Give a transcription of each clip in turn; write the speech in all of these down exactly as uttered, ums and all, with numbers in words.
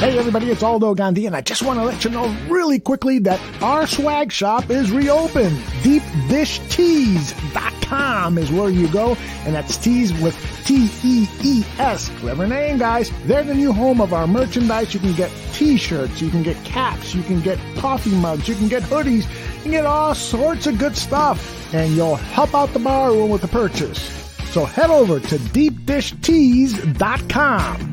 Hey everybody, it's Aldo Gandhi, and I just want to let you know really quickly that our swag shop is reopened. deep dish tees dot com is where you go, and that's tees with T E E S. Clever name, guys. They're the new home of our merchandise. You can get t-shirts, you can get caps, you can get coffee mugs, you can get hoodies, you can get all sorts of good stuff, and you'll help out the bar room with the purchase. So head over to deep dish tees dot com.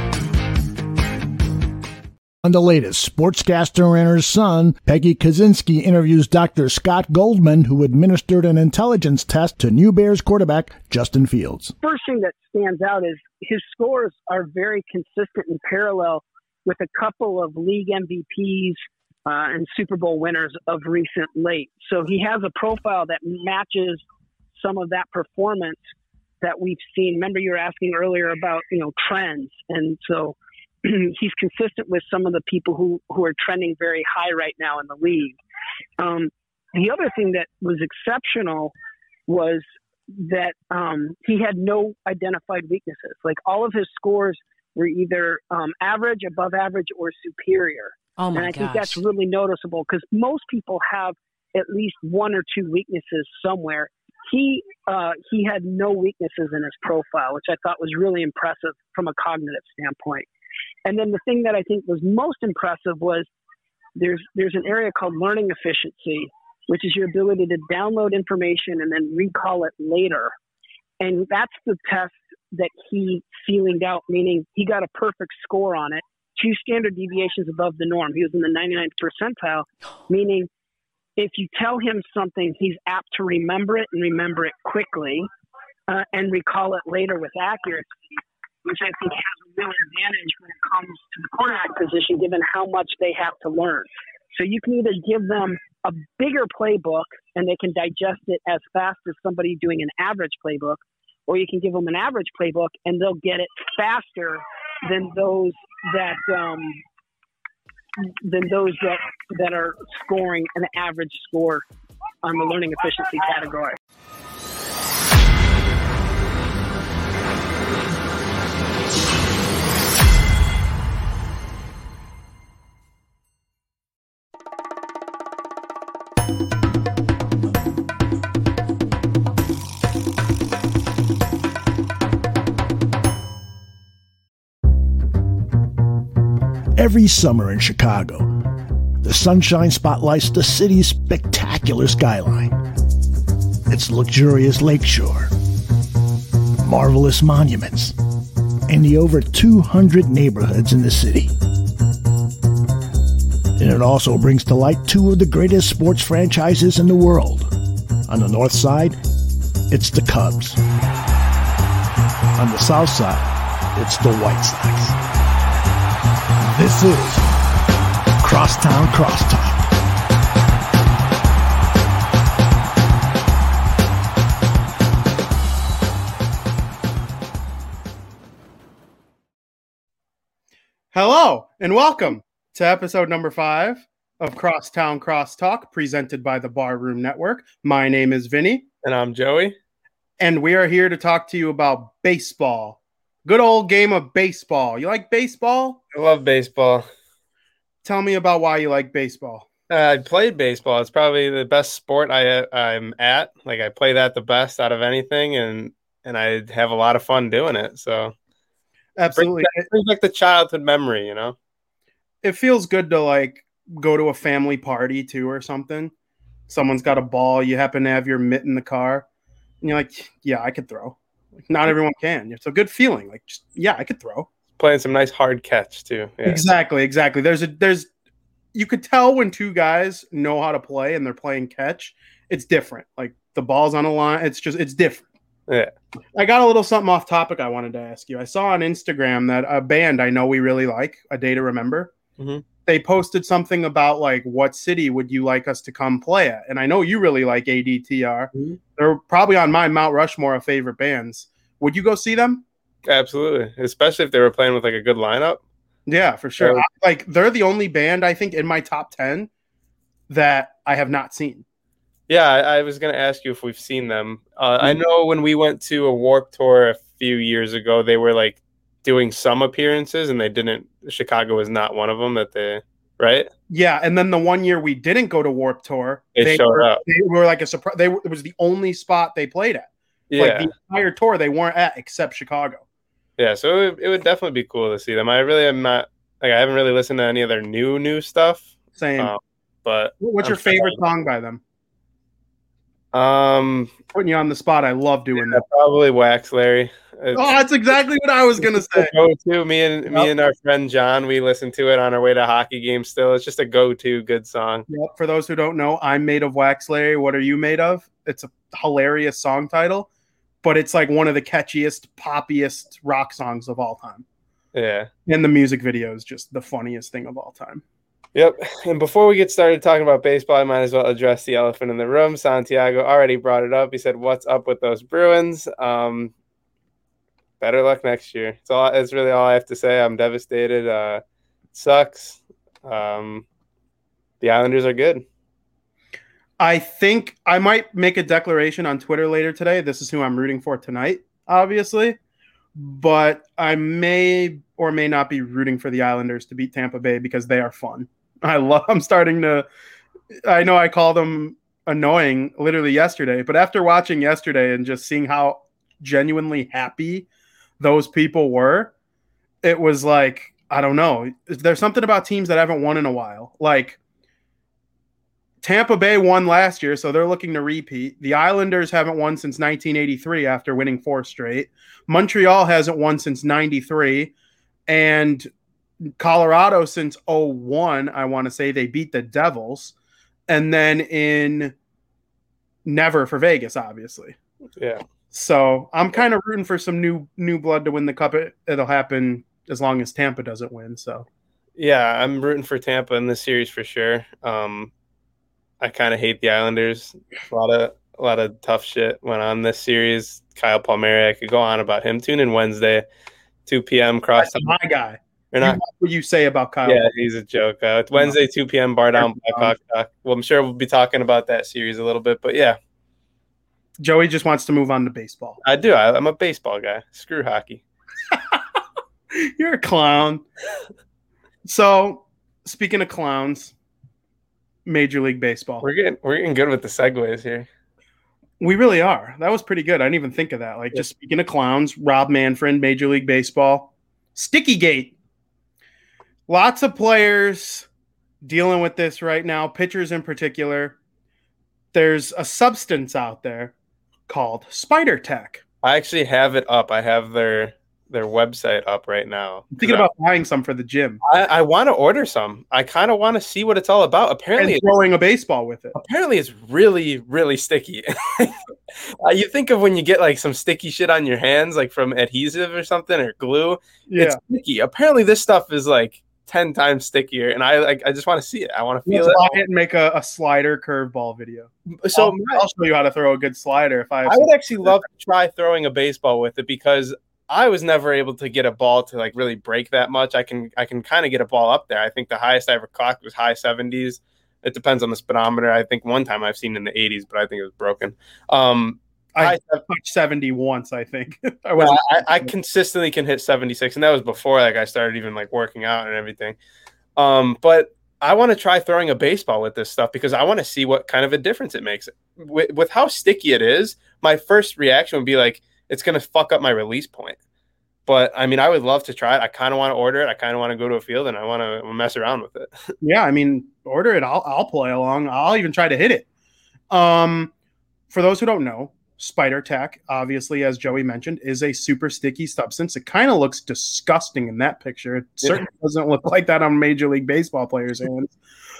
On the latest, sportscaster and her son, Peggy Kaczynski interviews Doctor Scott Goldman, who administered an intelligence test to new Bears quarterback Justin Fields. First thing that stands out is his scores are very consistent and parallel with a couple of league M V Ps uh, and Super Bowl winners of recent late. So he has a profile that matches some of that performance that we've seen. Remember, you were asking earlier about, you know, trends. And so he's consistent with some of the people who, who are trending very high right now in the league. Um, the other thing that was exceptional was that um, he had no identified weaknesses. Like, all of his scores were either um, average, above average, or superior. Oh my and I gosh. think that's really noticeable because most people have at least one or two weaknesses somewhere. He uh, he had no weaknesses in his profile, which I thought was really impressive from a cognitive standpoint. And then the thing that I think was most impressive was there's there's an area called learning efficiency, which is your ability to download information and then recall it later. And that's the test that he ceilinged out, meaning he got a perfect score on it, two standard deviations above the norm. He was in the ninety-ninth percentile, meaning if you tell him something, he's apt to remember it and remember it quickly uh, and recall it later with accuracy, which I think has a real advantage when it comes to the quarterback position, given how much they have to learn. So you can either give them a bigger playbook and they can digest it as fast as somebody doing an average playbook, or you can give them an average playbook and they'll get it faster than those that um, than those that that are scoring an average score on the learning efficiency category. Every summer in Chicago, the sunshine spotlights the city's spectacular skyline, its luxurious lakeshore, marvelous monuments, and the over two hundred neighborhoods in the city. And it also brings to light two of the greatest sports franchises in the world. On the north side, it's the Cubs. On the south side, it's the White Sox. This is Crosstown Crosstalk. Hello and welcome to episode number five of Crosstown Crosstalk, presented by the Barroom Network. My name is Vinny. And I'm Joey. And we are here to talk to you about baseball. Good old game of baseball. You like baseball? I love baseball. Tell me about why you like baseball. Uh, I played baseball. It's probably the best sport I, I'm at. Like, I play that the best out of anything, and and I have a lot of fun doing it. So, absolutely, it brings back the childhood memory, you know? It feels good to, like, go to a family party, too, or something. Someone's got a ball. You happen to have your mitt in the car. And you're like, yeah, I could throw. Like, not everyone can. It's a good feeling. Like, just, yeah, I could throw. Playing some nice hard catch too. Yeah. Exactly, exactly. There's a there's you could tell when two guys know how to play and they're playing catch. It's different. Like, the ball's on a line. It's just it's different. Yeah. I got a little something off topic I wanted to ask you. I saw on Instagram that a band I know we really like, A Day to Remember, mm-hmm. they posted something about, like, what city would you like us to come play at? And I know you really like A D T R. Mm-hmm. They're probably on my Mount Rushmore of favorite bands. Would you go see them? Absolutely. Especially if they were playing with, like, a good lineup. Yeah, for sure. Yeah. I, like, they're the only band, I think, in my top ten that I have not seen. Yeah, I, I was going to ask you if we've seen them. Uh, mm-hmm. I know when we went to a Warped Tour a few years ago, they were, like, doing some appearances, and they didn't. Chicago was not one of them. That they right. Yeah, and then the one year we didn't go to Warped Tour, They they showed were, up. they were like a surprise. They were, it was the only spot they played at. Yeah, Like the entire tour, they weren't at except Chicago. yeah. So it would, it would definitely be cool to see them. I really am not like I haven't really listened to any of their new new stuff. Same. Um, but What's I'm your favorite excited. song by them? Um, Putting you on the spot. I love doing yeah, that. probably Wax Larry. It's, Oh, that's exactly what I was gonna say. go-to. Me and me Yep. and our friend John, we listen to it on our way to hockey games. Still, it's just a go-to good song. Yep. For those who don't know, I'm made of wax, Larry. What are you made of? It's a hilarious song title, but it's like one of the catchiest, poppiest rock songs of all time. Yeah. And the music video is just the funniest thing of all time. Yep. And before we get started talking about baseball, I might as well address the elephant in the room. Santiago already brought it up. He said, "What's up with those Bruins?" Um, better luck next year. It's all. It's really all I have to say. I'm devastated. Uh, it sucks. Um, the Islanders are good. I think I might make a declaration on Twitter later today. This is who I'm rooting for tonight, obviously. But I may or may not be rooting for the Islanders to beat Tampa Bay because they are fun. I love I'm starting to I know I called them annoying literally yesterday, but after watching yesterday and just seeing how genuinely happy those people were, it was like, I don't know. There's something about teams that haven't won in a while. Like Tampa Bay won last year, so they're looking to repeat. The Islanders haven't won since nineteen eighty-three after winning four straight. Montreal hasn't won since ninety-three. And Colorado since oh one, I want to say they beat the Devils. And then in never for Vegas, obviously. Yeah. So I'm kind of rooting for some new new blood to win the cup. It, it'll happen as long as Tampa doesn't win. So Yeah, I'm rooting for Tampa in this series for sure. Um, I kind of hate the Islanders. A lot of a lot of tough shit went on this series. Kyle Palmieri, I could go on about him. Tune in Wednesday, two p.m. cross. that's my guy. Or not. What you say about Kyle? Yeah, he's a joke. Uh, it's Wednesday, two p.m. Bar Down Blackhawk Talk. Well, I'm sure we'll be talking about that series a little bit, but yeah, Joey just wants to move on to baseball. I do. I, I'm a baseball guy. Screw hockey. You're a clown. So, speaking of clowns, Major League Baseball. We're getting we're getting good with the segues here. We really are. That was pretty good. I didn't even think of that. Like, just speaking of clowns, Rob Manfred, Major League Baseball. Sticky Gate. Lots of players dealing with this right now, pitchers in particular. There's a substance out there called Spider Tech. I actually have it up. I have their their website up right now. I'm thinking about buying some for the gym. I, I want to order some. I kind of want to see what it's all about. Apparently, And throwing a baseball with it. apparently it's really, really sticky. uh, you think of when you get like some sticky shit on your hands, like from adhesive or something or glue. Yeah. It's sticky. Apparently, this stuff is like ten times stickier, and I like. I just want to see it. I want to feel Let's it. buy it and make a, a slider curveball video. So I'll, my- I'll show you how to throw a good slider if I have I some- would actually love to try throwing a baseball with it because I was never able to get a ball to like really break that much. I can I can kind of get a ball up there. I think the highest I ever clocked was high seventies. It depends on the speedometer. I think one time I've seen in the eighties, but I think it was broken. Um, I high- touched seventy once, I think. I well, wasn't I, I consistently can hit seventy-six, and that was before like I started even like working out and everything. Um, but I want to try throwing a baseball with this stuff because I want to see what kind of a difference it makes. With, with how sticky it is, my first reaction would be like, it's going to fuck up my release point. But I mean, I would love to try it. I kind of want to order it. I kind of want to go to a field and I want to mess around with it. Yeah, I mean, order it. I'll I'll play along. I'll even try to hit it. Um, for those who don't know, Spider Tack, obviously, as Joey mentioned, is a super sticky substance. It kind of looks disgusting in that picture. It certainly doesn't look like that on Major League Baseball players' hands.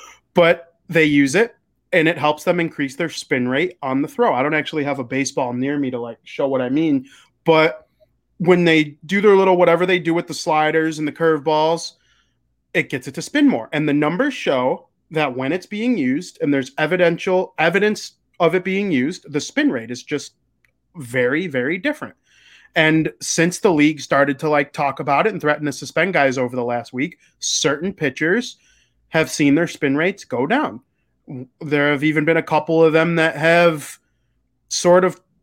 But they use it, and it helps them increase their spin rate on the throw. I don't actually have a baseball near me to like show what I mean, but when they do their little whatever they do with the sliders and the curveballs, it gets it to spin more. And the numbers show that when it's being used, and there's evidential evidence of it being used, the spin rate is just very, very different. And since the league started to like talk about it and threaten to suspend guys over the last week, certain pitchers have seen their spin rates go down. There have even been a couple of them that have sort of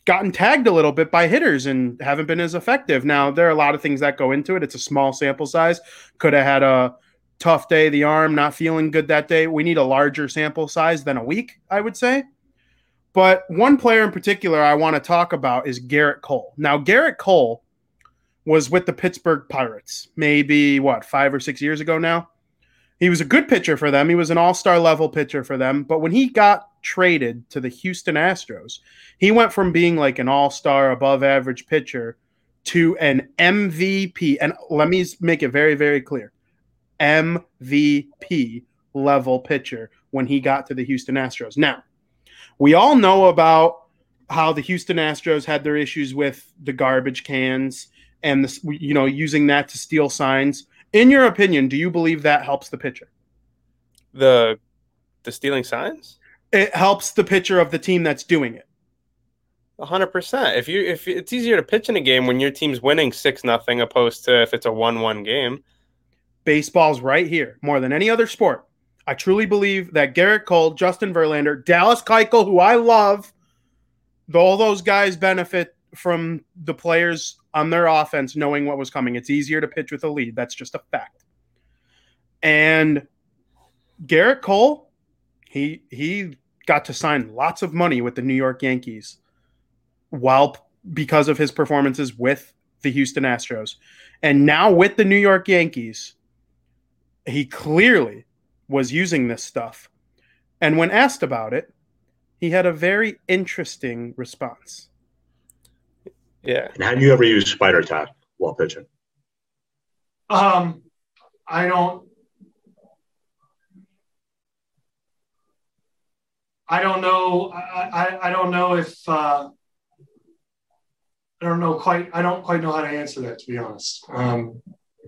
gotten tagged a little bit by hitters and haven't been as effective. Now, there are a lot of things that go into it. It's a small sample size. Could have had a tough day, the arm not feeling good that day. We need a larger sample size than a week, I would say. But one player in particular I want to talk about is Gerrit Cole. Now, Gerrit Cole was with the Pittsburgh Pirates maybe, what, five or six years ago now? He was a good pitcher for them. He was an all-star level pitcher for them. But when he got traded to the Houston Astros, he went from being like an all-star above average pitcher to an M V P. And let me make it very, very clear. M V P level pitcher when he got to the Houston Astros. Now, we all know about how the Houston Astros had their issues with the garbage cans and the, you know, using that to steal signs. In your opinion, do you believe that helps the pitcher? The the stealing signs? It helps the pitcher of the team that's doing it. A hundred percent. If you if it's easier to pitch in a game when your team's winning six nothing opposed to if it's a one one game. Baseball's right here more than any other sport. I truly believe that Gerrit Cole, Justin Verlander, Dallas Keuchel, who I love, all those guys benefit from the players on their offense knowing what was coming. It's easier to pitch with a lead. That's just a fact. And Gerrit Cole, he he got to sign lots of money with the New York Yankees while because of his performances with the Houston Astros. And now with the New York Yankees, he clearly was using this stuff. And when asked about it, he had a very interesting response. Yeah. And have you ever used Spider Tack while pitching? Um, I don't. I don't know. I, I, I don't know if. Uh, I don't know quite. I don't quite know how to answer that, to be honest. Um,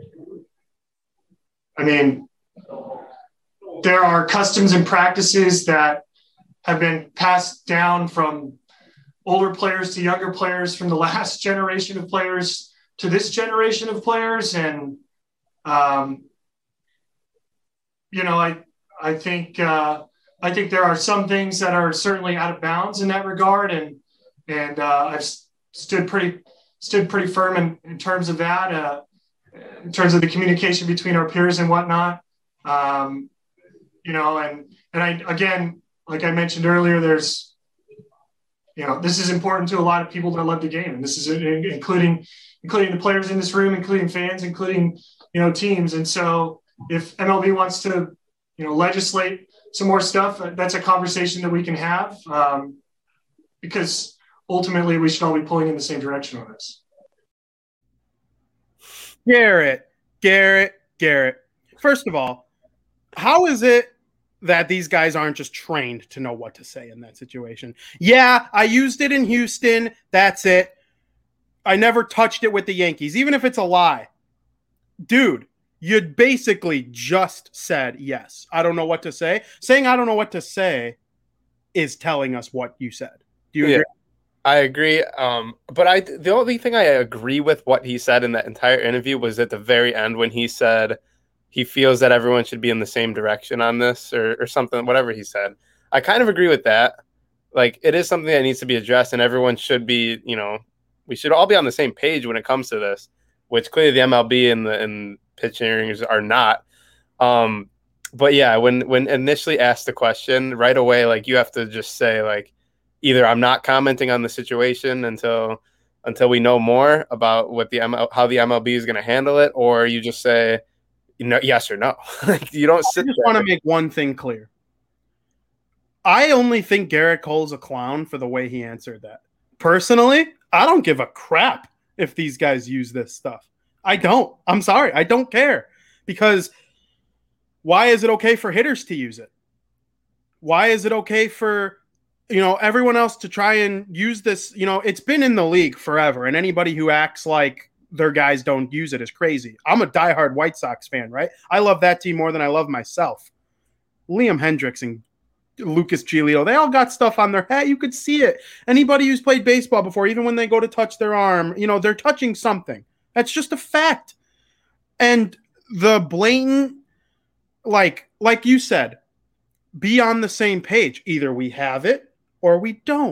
I mean, there are customs and practices that have been passed down from older players to younger players, from the last generation of players to this generation of players. And, um, you know, I, I think, uh, I think there are some things that are certainly out of bounds in that regard. And, and, uh, I've stood pretty, stood pretty firm in, in terms of that, uh, in terms of the communication between our peers and whatnot. Um, you know, and, and I, again, like I mentioned earlier, there's, you know, this is important to a lot of people that love the game. And this is including, including the players in this room, including fans, including, you know, teams. And so if M L B wants to, you know, legislate some more stuff, that's a conversation that we can have, um, because ultimately we should all be pulling in the same direction on this. Garrett, Garrett, Garrett. First of all, how is it that these guys aren't just trained to know what to say in that situation? Yeah, I used it in Houston. That's it. I never touched it with the Yankees, even if it's a lie. Dude, you basically just said, yes, I don't know what to say. Saying I don't know what to say is telling us what you said. Do you agree? Yeah, I agree. Um, but I, the only thing I agree with what he said in that entire interview was at the very end when he said he feels that everyone should be in the same direction on this or, or something, whatever he said. I kind of agree with that. Like, it is something that needs to be addressed, and everyone should be, you know, we should all be on the same page when it comes to this, which clearly the M L B and the and pitch hearings are not. Um, but yeah, when, when initially asked the question right away, like, you have to just say, like, either I'm not commenting on the situation until, until we know more about what the M L, how the M L B is going to handle it, or you just say, you know, yes or no. You don't sit I just there. want to make one thing clear. I only think Gerrit Cole's a clown for the way he answered that. Personally, I don't give a crap if these guys use this stuff. I don't. I'm sorry. I don't care. Because why is it okay for hitters to use it? Why is it okay for, you know, everyone else to try and use this? You know, it's been in the league forever, and anybody who acts like their guys don't use it is crazy. I'm a diehard White Sox fan, right? I love that team more than I love myself. Liam Hendricks and Lucas Giolito, they all got stuff on their hat. You could see it. Anybody who's played baseball before, even when they go to touch their arm, you know, they're touching something. That's just a fact. And the blatant, like, like you said, be on the same page. Either we have it or we don't.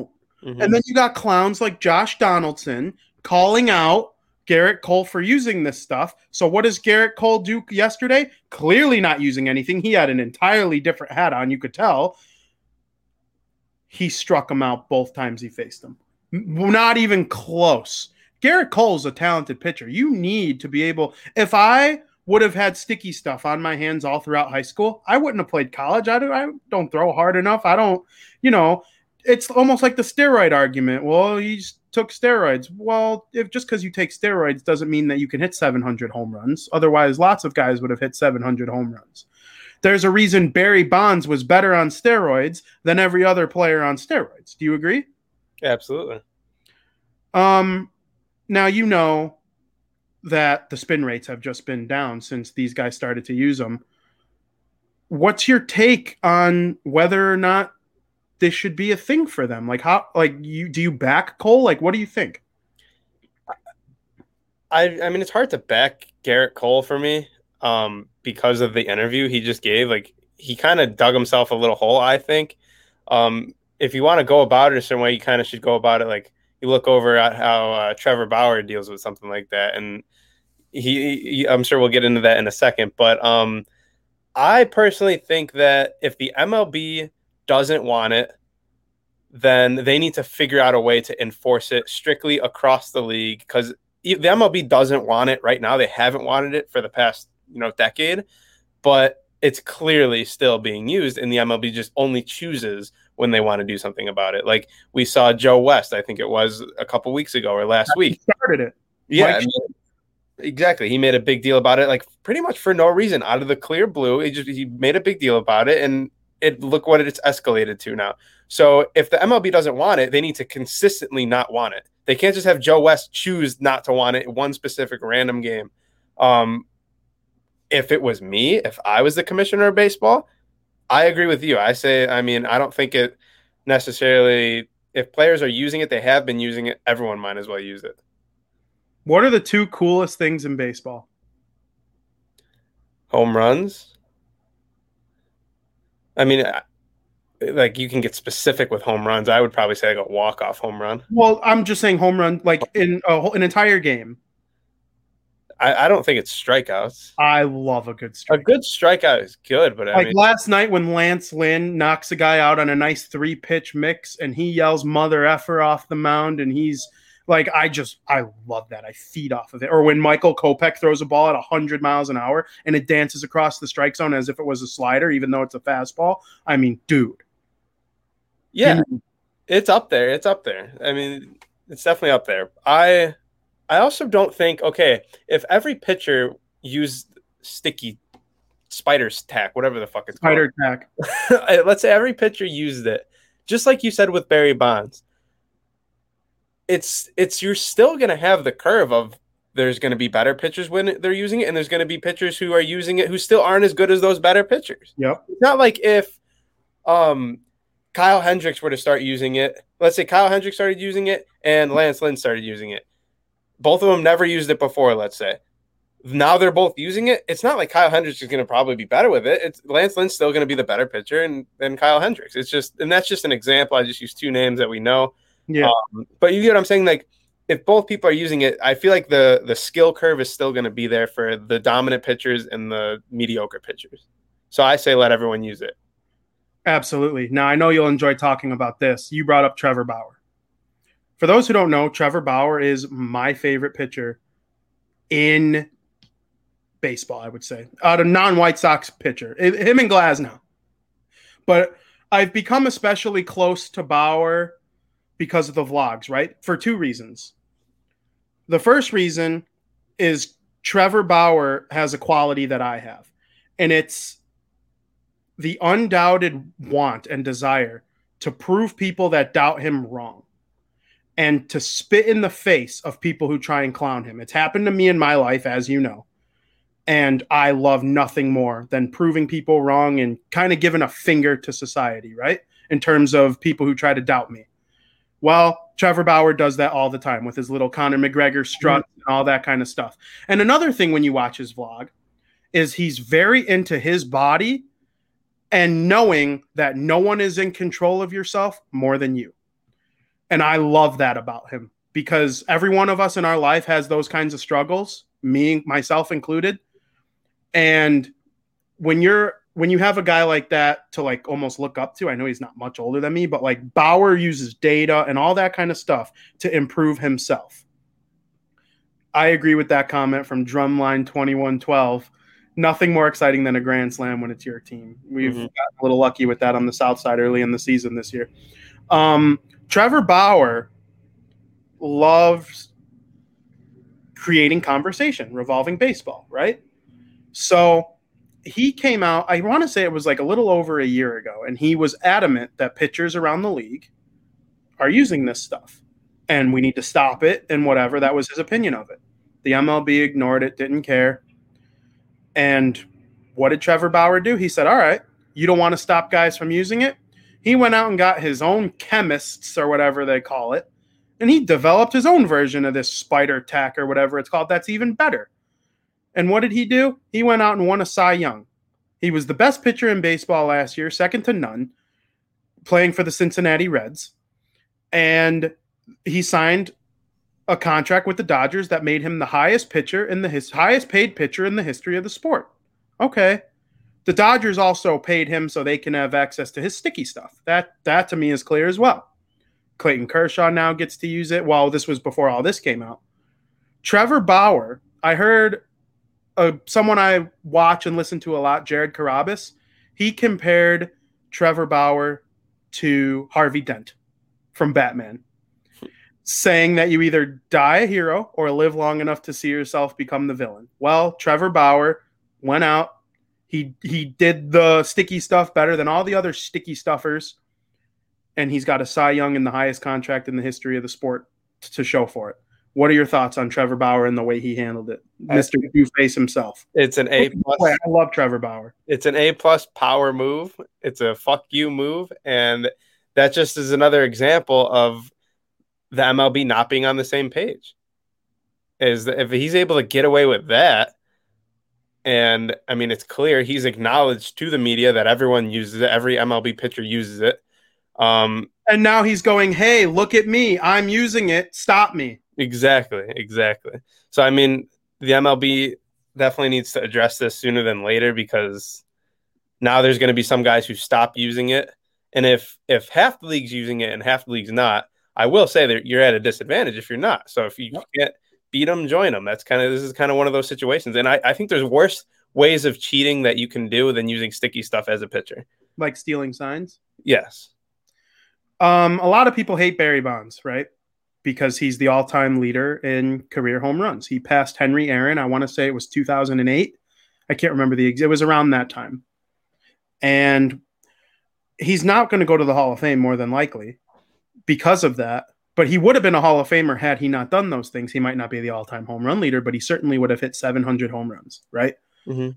Mm-hmm. And then you got clowns like Josh Donaldson calling out Garrett Cole for using this stuff. So what does Garrett Cole do yesterday? Clearly not using anything. He had an entirely different hat on, you could tell. He struck him out both times he faced him. Not even close. Garrett Cole's a talented pitcher. You need to be able – if I would have had sticky stuff on my hands all throughout high school, I wouldn't have played college. I don't, I don't throw hard enough. I don't – you know, it's almost like the steroid argument. Well, he took steroids. Well, if just because you take steroids doesn't mean that you can hit seven hundred home runs. Otherwise, lots of guys would have hit seven hundred home runs. There's a reason Barry Bonds was better on steroids than every other player on steroids. Do you agree? Absolutely. Um, now, you know that the spin rates have just been down since these guys started to use them. What's your take on whether or not this should be a thing for them? Like, how, like, you, do you back Cole? Like, what do you think? I, I mean, it's hard to back Garrett Cole for me. Um, because of the interview he just gave. Like, he kind of dug himself a little hole, I think. Um, if you want to go about it a certain way, you kind of should go about it like you look over at how uh, Trevor Bauer deals with something like that. And he, he, I'm sure we'll get into that in a second. But um, I personally think that if the M L B doesn't want it, then they need to figure out a way to enforce it strictly across the league, because the M L B doesn't want it right now. They haven't wanted it for the past you know, decade, but it's clearly still being used, and the M L B just only chooses when they want to do something about it. Like we saw Joe West, I think it was a couple weeks ago or last He week. Started it. Yeah, I mean, exactly. He made a big deal about it, like pretty much for no reason, out of the clear blue. He just he made a big deal about it, and it look what it's escalated to now. So if the M L B doesn't want it, they need to consistently not want it. They can't just have Joe West choose not to want it in one specific random game. Um, If it was me, if I was the commissioner of baseball, I agree with you. I say, I mean, I don't think it necessarily, if players are using it, they have been using it, everyone might as well use it. What are the two coolest things in baseball? Home runs. I mean, like you can get specific with home runs. I would probably say like a walk-off home run. Well, I'm just saying home run, like in a whole, an entire game. I, I don't think it's strikeouts. I love a good strikeout. A good strikeout is good, but I like mean, last night when Lance Lynn knocks a guy out on a nice three-pitch mix and he yells mother effer off the mound and he's like, I just, I love that. I feed off of it. Or when Michael Kopech throws a ball at one hundred miles an hour and it dances across the strike zone as if it was a slider, even though it's a fastball. I mean, dude. Yeah, it's up there. It's up there. I mean, it's definitely up there. I... I also don't think, okay, if every pitcher used sticky spider's tack, whatever the fuck it's Spider called. tack. Let's say every pitcher used it, just like you said with Barry Bonds. It's it's you're still going to have the curve of there's going to be better pitchers when they're using it, and there's going to be pitchers who are using it who still aren't as good as those better pitchers. Yep. It's not like if um, Kyle Hendricks were to start using it. Let's say Kyle Hendricks started using it and Lance Lynn started using it. Both of them never used it before, let's say. Now they're both using it. It's not like Kyle Hendricks is going to probably be better with it. It's Lance Lynn's still going to be the better pitcher and, than Kyle Hendricks. It's just, and that's just an example. I just used two names that we know. Yeah. Um, but you get what I'm saying? Like, if both people are using it, I feel like the the skill curve is still going to be there for the dominant pitchers and the mediocre pitchers. So I say let everyone use it. Absolutely. Now, I know you'll enjoy talking about this. You brought up Trevor Bauer. For those who don't know, Trevor Bauer is my favorite pitcher in baseball, I would say. Uh, a non-White Sox pitcher. Him and Glasnow. But I've become especially close to Bauer because of the vlogs, right? For two reasons. The first reason is Trevor Bauer has a quality that I have. And it's the undoubted want and desire to prove people that doubt him wrong. And to spit in the face of people who try and clown him. It's happened to me in my life, as you know. And I love nothing more than proving people wrong and kind of giving a finger to society, right? In terms of people who try to doubt me. Well, Trevor Bauer does that all the time with his little Conor McGregor strut mm-hmm. and all that kind of stuff. And another thing when you watch his vlog is he's very into his body and knowing that no one is in control of yourself more than you. And I love that about him because every one of us in our life has those kinds of struggles, me, myself included. And when you're when you have a guy like that to like almost look up to, I know he's not much older than me, but like Bauer uses data and all that kind of stuff to improve himself. I agree with that comment from Drumline twenty-one twelve. Nothing more exciting than a grand slam when it's your team. We've mm-hmm. gotten a little lucky with that on the South Side early in the season this year. Um, Trevor Bauer loves creating conversation, revolving baseball, right? So he came out, I want to say it was like a little over a year ago, and he was adamant that pitchers around the league are using this stuff and we need to stop it and whatever. That was his opinion of it. The M L B ignored it, didn't care. And what did Trevor Bauer do? He said, all right, you don't want to stop guys from using it? He went out and got his own chemists or whatever they call it, and he developed his own version of this spider tack or whatever it's called. That's even better. And what did he do? He went out and won a Cy Young. He was the best pitcher in baseball last year, second to none, playing for the Cincinnati Reds. And he signed a contract with the Dodgers that made him the highest pitcher in the his highest paid pitcher in the history of the sport. Okay. The Dodgers also paid him so they can have access to his sticky stuff. That that to me is clear as well. Clayton Kershaw now gets to use it. Well, this was before all this came out. Trevor Bauer, I heard uh, someone I watch and listen to a lot, Jared Carabas, he compared Trevor Bauer to Harvey Dent from Batman, saying that you either die a hero or live long enough to see yourself become the villain. Well, Trevor Bauer went out. He he did the sticky stuff better than all the other sticky stuffers, and he's got a Cy Young in the highest contract in the history of the sport t- to show for it. What are your thoughts on Trevor Bauer and the way he handled it? Mister Two-Face himself. It's an A plus. I love Trevor Bauer. It's an A plus power move. It's a fuck you move. And that just is another example of the M L B not being on the same page. Is that if he's able to get away with that, and I mean, it's clear he's acknowledged to the media that everyone uses it. Every M L B pitcher uses it. Um, and now he's going, hey, look at me. I'm using it. Stop me. Exactly. Exactly. So, I mean, the M L B definitely needs to address this sooner than later because now there's going to be some guys who stop using it. And if, if half the league's using it and half the league's not, I will say that you're at a disadvantage if you're not. So if you can't beat them, join them. That's kind of, this is kind of one of those situations. And I, I think there's worse ways of cheating that you can do than using sticky stuff as a pitcher. Like stealing signs? Yes. Um, a lot of people hate Barry Bonds, right? Because he's the all-time leader in career home runs. He passed Henry Aaron. I want to say it was two thousand eight. I can't remember the exact. It was around that time. And he's not going to go to the Hall of Fame more than likely because of that. But he would have been a Hall of Famer had he not done those things. He might not be the all-time home run leader, but he certainly would have hit seven hundred home runs, right? Mm-hmm.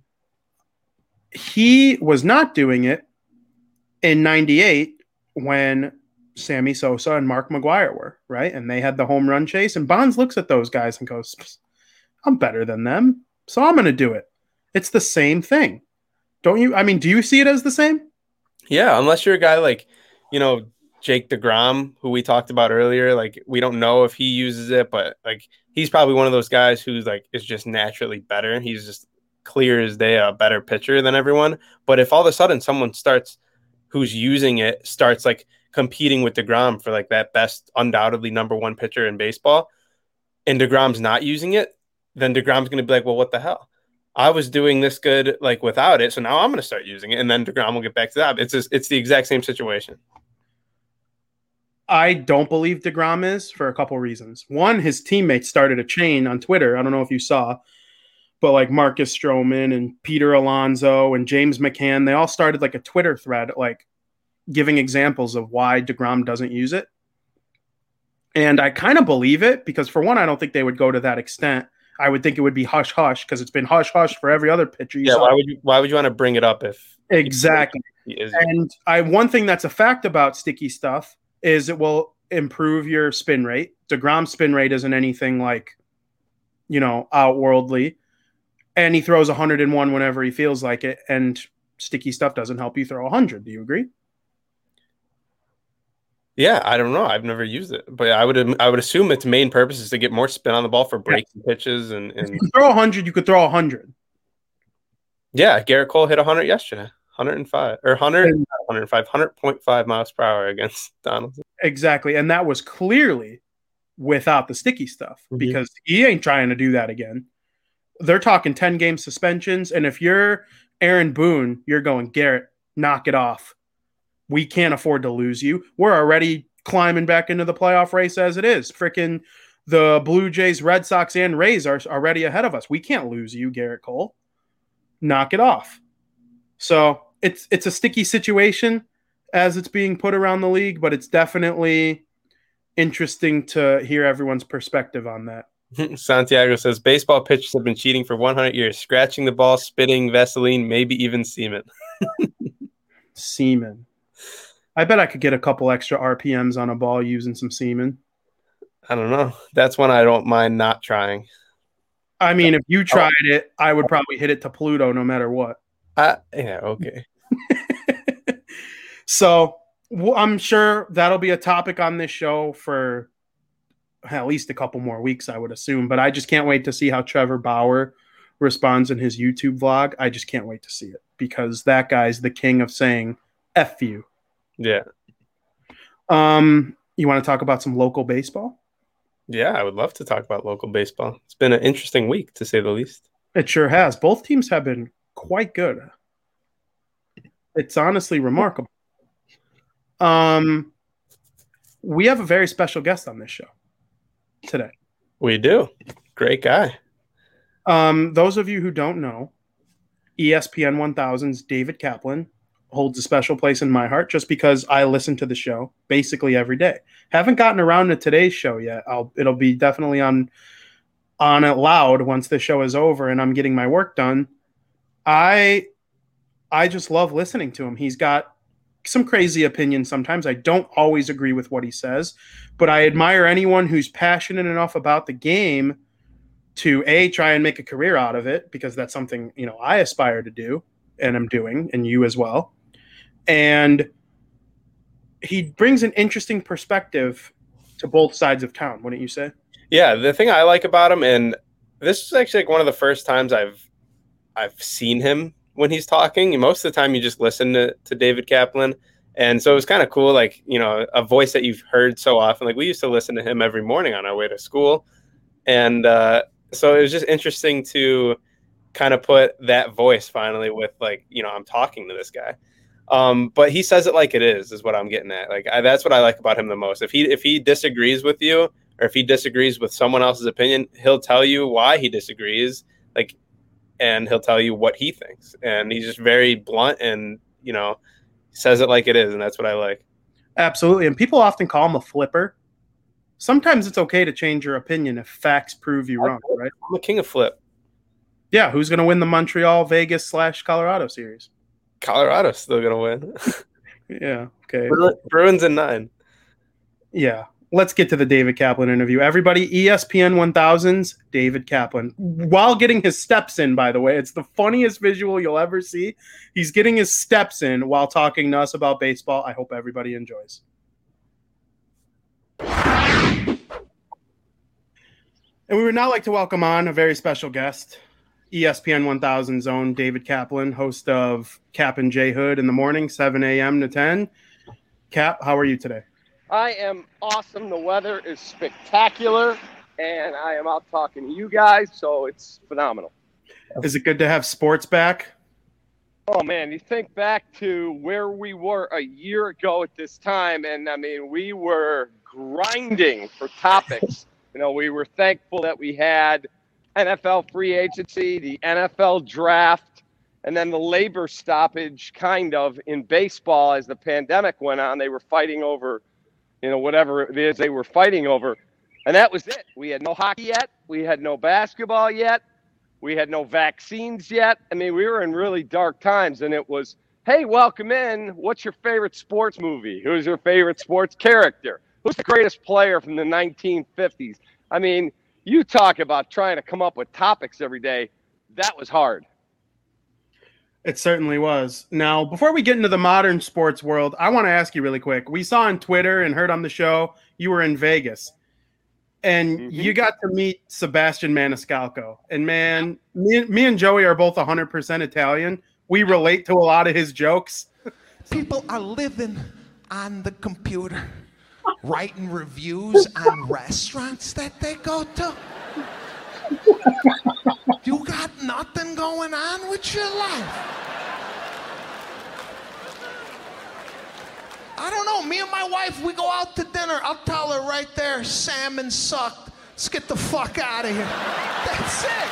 He was not doing it in ninety-eight when Sammy Sosa and Mark McGwire were, right? And they had the home run chase. And Bonds looks at those guys and goes, I'm better than them, so I'm going to do it. It's the same thing. Don't you? I mean, do you see it as the same? Yeah, unless you're a guy like, you know, Jake DeGrom, who we talked about earlier. Like, we don't know if he uses it, but like, he's probably one of those guys who's like, is just naturally better. He's just clear as day, a better pitcher than everyone. But if all of a sudden someone starts who's using it, starts like competing with DeGrom for like that best, undoubtedly number one pitcher in baseball, and DeGrom's not using it, then DeGrom's going to be like, well, what the hell? I was doing this good like without it, so now I'm going to start using it, and then DeGrom will get back to that. It's just, it's the exact same situation. I don't believe DeGrom is for a couple reasons. One, his teammates started a chain on Twitter. I don't know if you saw, but like Marcus Stroman and Peter Alonso and James McCann, they all started like a Twitter thread, like giving examples of why DeGrom doesn't use it. And I kind of believe it because, for one, I don't think they would go to that extent. I would think it would be hush hush because it's been hush hush for every other pitcher. You yeah, saw. why would you? Why would you want to bring it up if exactly? If and I one thing that's a fact about sticky stuff is it will improve your spin rate. DeGrom's spin rate isn't anything like, you know, outworldly, and he throws one hundred and one whenever he feels like it. And sticky stuff doesn't help you throw one hundred. Do you agree? Yeah, I don't know. I've never used it, but I would I would assume its main purpose is to get more spin on the ball for breaking yeah. pitches and, and... If you could throw one hundred, you could throw one hundred. Yeah, Garrett Cole hit one hundred yesterday. one hundred five or one hundred, one hundred five, one hundred point five miles per hour against Donaldson. Exactly, and that was clearly without the sticky stuff mm-hmm. because he ain't trying to do that again. They're talking ten game suspensions, and if you're Aaron Boone, you're going, Garrett, knock it off. We can't afford to lose you. We're already climbing back into the playoff race as it is. Freaking the Blue Jays, Red Sox, and Rays are already ahead of us. We can't lose you, Garrett Cole. Knock it off. So it's it's a sticky situation as it's being put around the league, but it's definitely interesting to hear everyone's perspective on that. Santiago says baseball pitchers have been cheating for one hundred years, scratching the ball, spitting Vaseline, maybe even semen. Semen. I bet I could get a couple extra R P Ms on a ball using some semen. I don't know. That's one I don't mind not trying. I mean, if you tried oh. it, I would probably hit it to Pluto no matter what. Uh, yeah, okay. So well, I'm sure that'll be a topic on this show for at least a couple more weeks, I would assume. But I just can't wait to see how Trevor Bauer responds in his YouTube vlog. I just can't wait to see it because that guy's the king of saying F you. Yeah. Um, you want to talk about some local baseball? Yeah, I would love to talk about local baseball. It's been an interesting week, to say the least. It sure has. Both teams have been quite good. It's honestly remarkable. Um, we have a very special guest on this show today. We do. Great guy. Um, those of you who don't know, E S P N one thousand's David Kaplan holds a special place in my heart just because I listen to the show basically every day. Haven't gotten around to today's show yet. I'll it'll be definitely on on it loud once the show is over and I'm getting my work done. I I just love listening to him. He's got some crazy opinions sometimes. I don't always agree with what he says, but I admire anyone who's passionate enough about the game to A, try and make a career out of it, because that's something, you know, I aspire to do and I'm doing, and you as well. And he brings an interesting perspective to both sides of town, wouldn't you say? Yeah, the thing I like about him, and this is actually like one of the first times I've I've seen him when he's talking. Most of the time you just listen to, to David Kaplan. And so it was kind of cool, like, you know, a voice that you've heard so often. Like we used to listen to him every morning on our way to school. And uh, so it was just interesting to kind of put that voice finally with, like, you know, I'm talking to this guy. Um, but he says it like it is, is what I'm getting at. Like I, that's what I like about him the most. If he if he disagrees with you, or if he disagrees with someone else's opinion, he'll tell you why he disagrees. Like, and he'll tell you what he thinks. And he's just very blunt and, you know, says it like it is. And that's what I like. Absolutely. And people often call him a flipper. Sometimes it's okay to change your opinion if facts prove you wrong, right? I'm the king of flip. Yeah. Who's going to win the Montreal, Vegas slash Colorado series? Colorado's still going to win. Yeah. Okay. Bruins in nine. Yeah. Let's get to the David Kaplan interview. Everybody, E S P N one thousand's David Kaplan. While getting his steps in, by the way. It's the funniest visual you'll ever see. He's getting his steps in while talking to us about baseball. I hope everybody enjoys. And we would now like to welcome on a very special guest, E S P N one thousand's own David Kaplan, host of Cap and J Hood in the morning, seven a.m. to ten. Cap, how are you today? I am awesome. The weather is spectacular, and I am out talking to you guys, so it's phenomenal. Is it good to have sports back? Oh, man, you think back to where we were a year ago at this time, and, I mean, we were grinding for topics. You know, we were thankful that we had N F L free agency, the N F L draft, and then the labor stoppage kind of in baseball as the pandemic went on. They were fighting over, you know, whatever it is they were fighting over. And that was it. We had no hockey yet. We had no basketball yet. We had no vaccines yet. I mean, we were in really dark times. And it was, hey, welcome in. What's your favorite sports movie? Who's your favorite sports character? Who's the greatest player from the nineteen fifties? I mean, you talk about trying to come up with topics every day. That was hard. It certainly was. Now, before we get into the modern sports world, I want to ask you really quick. We saw on Twitter and heard on the show you were in Vegas, and mm-hmm. you got to meet Sebastian Maniscalco. And man, me, me and Joey are both one hundred percent Italian. We relate to a lot of his jokes. People are living on the computer, writing reviews on restaurants that they go to. You got nothing going on with your life. I don't know. Me and my wife, we go out to dinner. I'll tell her right there, salmon sucked. Let's get the fuck out of here. That's it.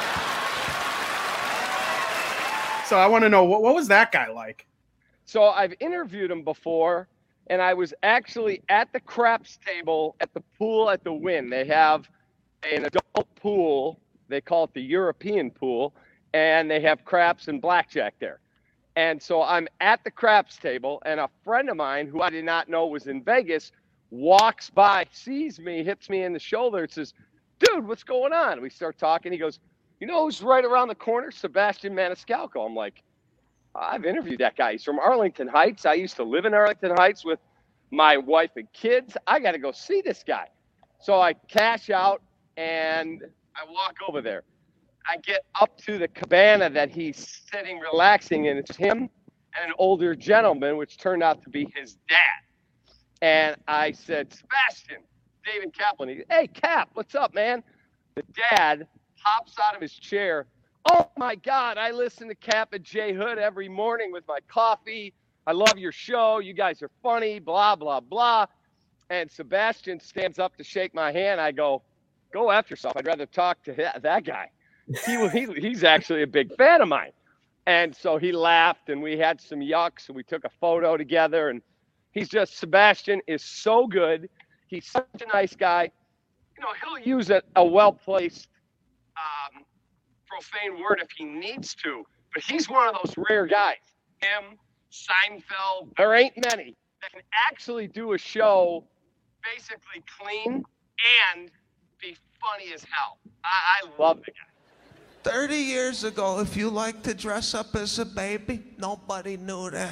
So I want to know, what, what was that guy like? So I've interviewed him before, and I was actually at the craps table at the pool at the Wynn. They have an adult pool. They call it the European pool, and they have craps and blackjack there. And so I'm at the craps table, and a friend of mine who I did not know was in Vegas walks by, sees me, hits me in the shoulder, and says, dude, what's going on? We start talking. He goes, you know who's right around the corner? Sebastian Maniscalco. I'm like, I've interviewed that guy. He's from Arlington Heights. I used to live in Arlington Heights with my wife and kids. I got to go see this guy. So I cash out, and I walk over there. I get up to the cabana that he's sitting relaxing, and it's him and an older gentleman, which turned out to be his dad. And I said, Sebastian, David Kaplan. He, hey, Cap, what's up, man? The dad hops out of his chair. Oh, my God, I listen to Cap and Jay Hood every morning with my coffee. I love your show. You guys are funny, blah, blah, blah. And Sebastian stands up to shake my hand. I go, go after yourself. I'd rather talk to that guy. He, he He's actually a big fan of mine. And so he laughed, and we had some yucks, and we took a photo together. And he's just, Sebastian is so good. He's such a nice guy. You know, he'll use a, a well-placed um, profane word if he needs to. But he's one of those rare guys. Him, Seinfeld, there ain't many that can actually do a show basically clean and be funny as hell. I, I love the guy. thirty years ago, if you liked to dress up as a baby, nobody knew that.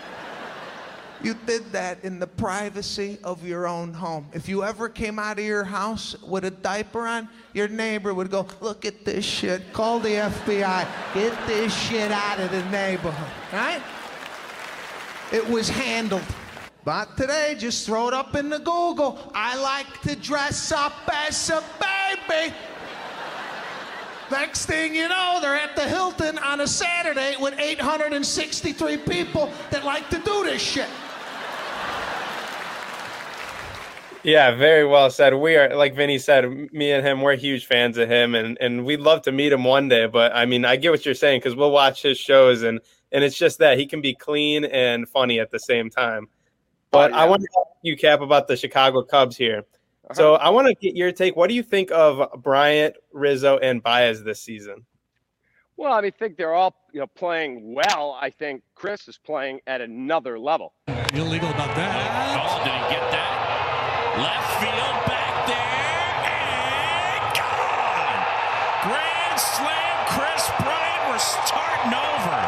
You did that in the privacy of your own home. If you ever came out of your house with a diaper on, your neighbor would go, look at this shit, call the F B I, get this shit out of the neighborhood, right? It was handled. But today, just throw it up in the Google. I like to dress up as a baby. Next thing you know, they're at the Hilton on a Saturday with eight hundred sixty-three people that like to do this shit. Yeah, very well said. We are, like Vinny said, me and him, we're huge fans of him, and, and we'd love to meet him one day. But, I mean, I get what you're saying, because we'll watch his shows, and, and it's just that. He can be clean and funny at the same time. But oh, yeah. I want to ask you, Cap, about the Chicago Cubs here. Uh-huh. So I want to get your take. What do you think of Bryant, Rizzo, and Baez this season? Well, I mean, I think they're all you know playing well. I think Chris is playing at another level. Illegal about that. Oh, did he get that? Left field back there and gone. Grand slam, Chris Bryant. We're starting over.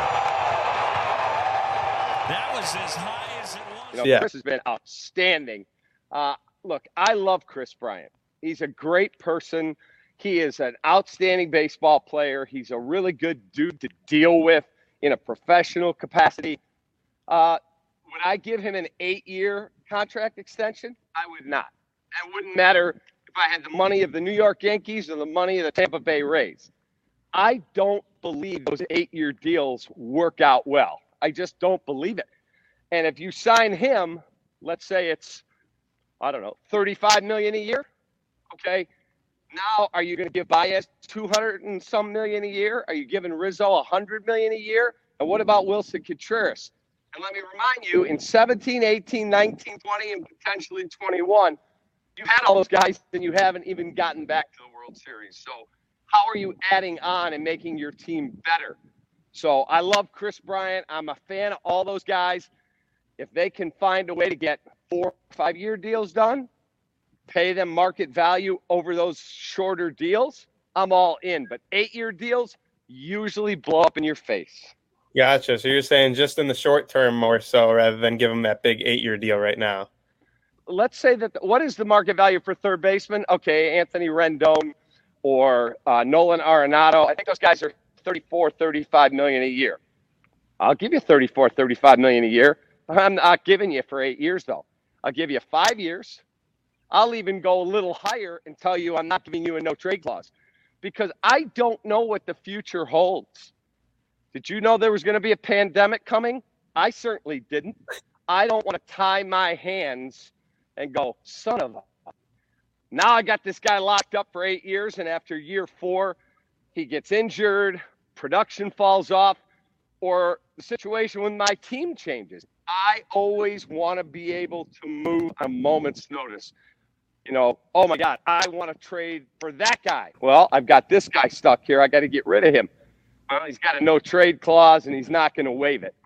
That was as high as it was. You know, yeah. Chris has been outstanding. Uh, look, I love Chris Bryant. He's a great person. He is an outstanding baseball player. He's a really good dude to deal with in a professional capacity. Uh, would I give him an eight-year contract extension? I would not. It wouldn't matter if I had the money of the New York Yankees or the money of the Tampa Bay Rays. I don't believe those eight-year deals work out well. I just don't believe it. And if you sign him, let's say it's, I don't know, thirty-five million dollars a year, okay? Now, are you going to give Baez two hundred and some million a year? Are you giving Rizzo one hundred million a year? And what about Wilson Contreras? And let me remind you, in seventeen, eighteen, nineteen, twenty, and potentially twenty-one, you had all those guys and you haven't even gotten back to the World Series. So how are you adding on and making your team better? So I love Chris Bryant. I'm a fan of all those guys. If they can find a way to get four, five-year deals done, pay them market value over those shorter deals, I'm all in. But eight-year deals usually blow up in your face. Gotcha. So you're saying just in the short term more so rather than give him that big eight-year deal right now. Let's say that what is the market value for third baseman? Okay, Anthony Rendon or uh, Nolan Arenado. I think those guys are thirty-four, thirty-five million a year. I'll give you thirty-four, thirty-five million a year. I'm not giving you for eight years though. I'll give you five years. I'll even go a little higher and tell you I'm not giving you a no trade clause because I don't know what the future holds. Did you know there was going to be a pandemic coming? I certainly didn't. I don't want to tie my hands and go, son of a. Now I got this guy locked up for eight years, and after year four, he gets injured, production falls off, or the situation with my team changes. I always want to be able to move a moment's notice. You know, oh my God, I want to trade for that guy. Well, I've got this guy stuck here. I got to get rid of him. Well, he's got a no trade clause and he's not going to waive it.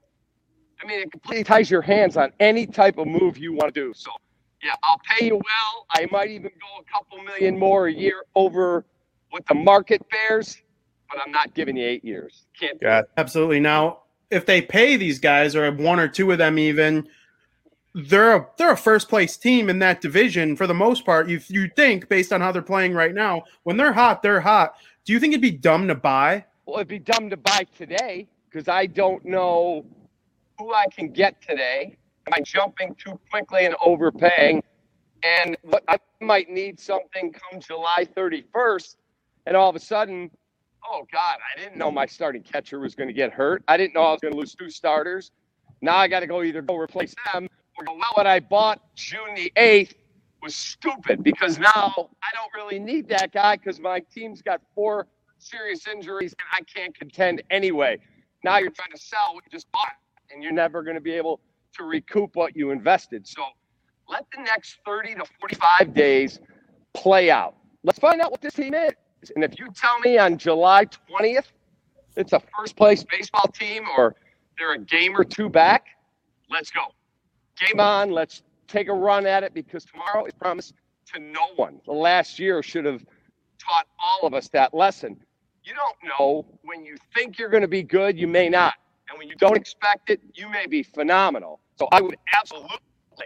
I mean, it completely ties your hands on any type of move you want to do. So, yeah, I'll pay you well. I might even go a couple million more a year over what the market bears, but I'm not giving you eight years. Can't do yeah, it. Absolutely. Now, if they pay these guys, or one or two of them even, they're a, they're a first place team in that division for the most part. You you think based on how they're playing right now, when they're hot, they're hot. Do you think it'd be dumb to buy? Well, it'd be dumb to buy today because I don't know who I can get today. Am I jumping too quickly and overpaying? And what I might need something come July thirty-first, and all of a sudden, oh God, I didn't know my starting catcher was going to get hurt. I didn't know I was going to lose two starters. Now I got to go either go replace them or go, well, what I bought June the eighth was stupid because now I don't really need that guy because my team's got four serious injuries and I can't contend anyway. Now you're trying to sell what you just bought and you're never going to be able to recoup what you invested. So let the next thirty to forty-five days play out. Let's find out what this team is. And if you tell me on July twentieth it's a first place baseball team or they're a game or two back, let's go. Game on. Let's take a run at it because tomorrow is promised to no one. The last year should have taught all of us that lesson. You don't know when you think you're going to be good, you may not. And when you don't expect it, you may be phenomenal. So I would absolutely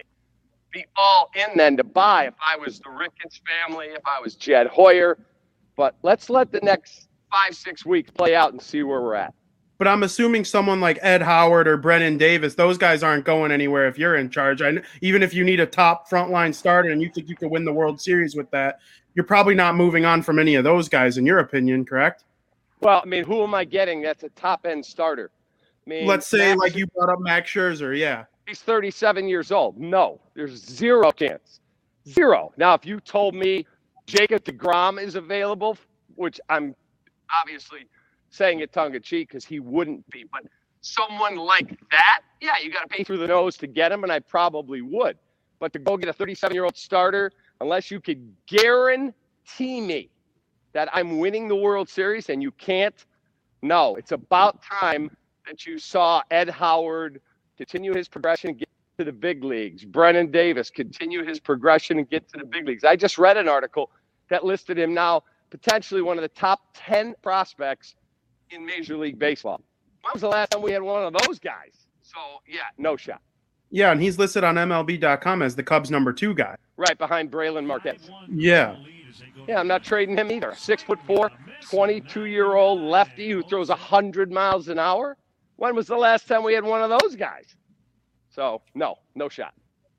be all in then to buy if I was the Ricketts family, if I was Jed Hoyer. But let's let the next five, six weeks play out and see where we're at. But I'm assuming someone like Ed Howard or Brennan Davis, those guys aren't going anywhere if you're in charge. I, even if you need a top frontline starter and you think you could win the World Series with that, you're probably not moving on from any of those guys, in your opinion, correct? Well, I mean, who am I getting that's a top-end starter? I mean, Let's say, Max, like you brought up Max Scherzer, yeah. He's thirty-seven years old. No, there's zero chance. Zero. Now, if you told me Jacob deGrom is available, which I'm obviously saying it tongue-in-cheek because he wouldn't be, but someone like that, yeah, you got to pay through the nose to get him, and I probably would. But to go get a thirty-seven-year-old starter, unless you could guarantee me that I'm winning the World Series, and you can't, no, it's about time that you saw Ed Howard continue his progression and get to the big leagues. Brennan Davis continue his progression and get to the big leagues. I just read an article that listed him now potentially one of the top ten prospects in Major League Baseball. When was the last time we had one of those guys? So, yeah, no shot. Yeah, and he's listed on M L B dot com as the Cubs' number two guy. Right behind Braylon Marquez. Yeah. Yeah, I'm not trading him either. Six foot four, twenty-two-year-old lefty who throws one hundred miles an hour. When was the last time we had one of those guys? So, no, no shot.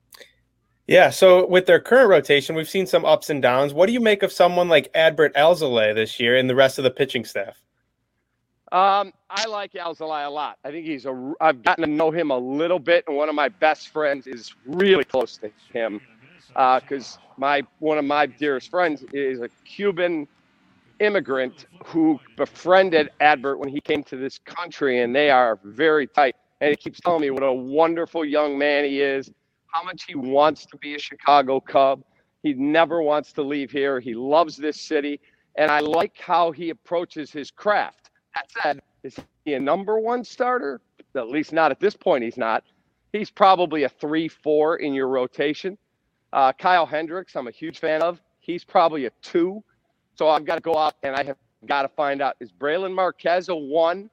Yeah, so with their current rotation, we've seen some ups and downs. What do you make of someone like Adbert Alzolay this year and the rest of the pitching staff? Um, I like Alzolay a lot. I think he's a. I've gotten to know him a little bit, and one of my best friends is really close to him because uh, my one of my dearest friends is a Cuban immigrant who befriended Adbert when he came to this country, and they are very tight. And he keeps telling me what a wonderful young man he is, how much he wants to be a Chicago Cub. He never wants to leave here. He loves this city, and I like how he approaches his craft. That said, is he a number one starter? At least not at this point, he's not. He's probably a three four in your rotation. Uh, Kyle Hendricks, I'm a huge fan of. He's probably a two. So I've got to go out and I have got to find out, is Braylon Marquez a one?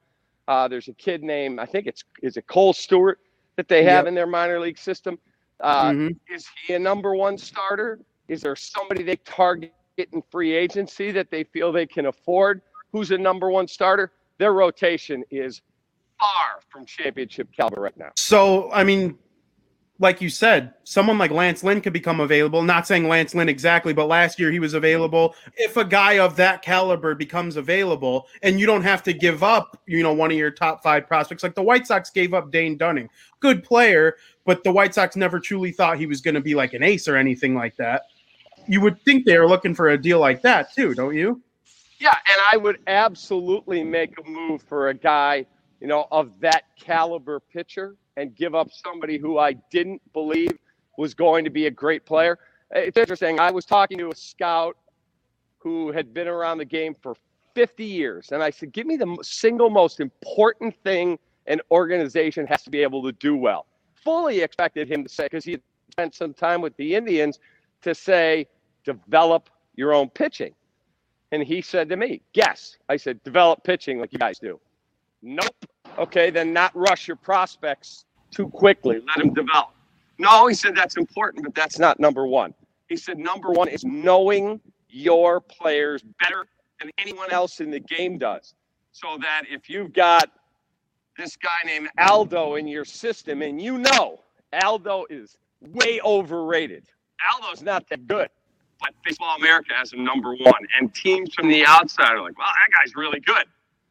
Uh, there's a kid named, I think it's, is it Cole Stewart that they have Yep. in their minor league system? Uh, Mhm. Is he a number one starter? Is there somebody they target in free agency that they feel they can afford? Who's a number one starter? Their rotation is far from championship caliber right now. So, I mean, like you said, someone like Lance Lynn could become available. Not saying Lance Lynn exactly, but last year he was available. If a guy of that caliber becomes available, and you don't have to give up, you know, one of your top five prospects, like the White Sox gave up Dane Dunning, good player, but the White Sox never truly thought he was going to be like an ace or anything like that. You would think they were looking for a deal like that too, don't you? Yeah, and I would absolutely make a move for a guy, you know, of that caliber pitcher and give up somebody who I didn't believe was going to be a great player. It's interesting. I was talking to a scout who had been around the game for fifty years, and I said, give me the single most important thing an organization has to be able to do well. Fully expected him to say, because he had spent some time with the Indians, to say, develop your own pitching. And he said to me, guess. I said, develop pitching like you guys do. Nope. Okay, then not rush your prospects too quickly. Let them develop. No, he said that's important, but that's not number one. He said number one is knowing your players better than anyone else in the game does. So that if you've got this guy named Aldo in your system and you know Aldo is way overrated. Aldo's not that good, but Baseball America has him number one. And teams from the outside are like, well, that guy's really good.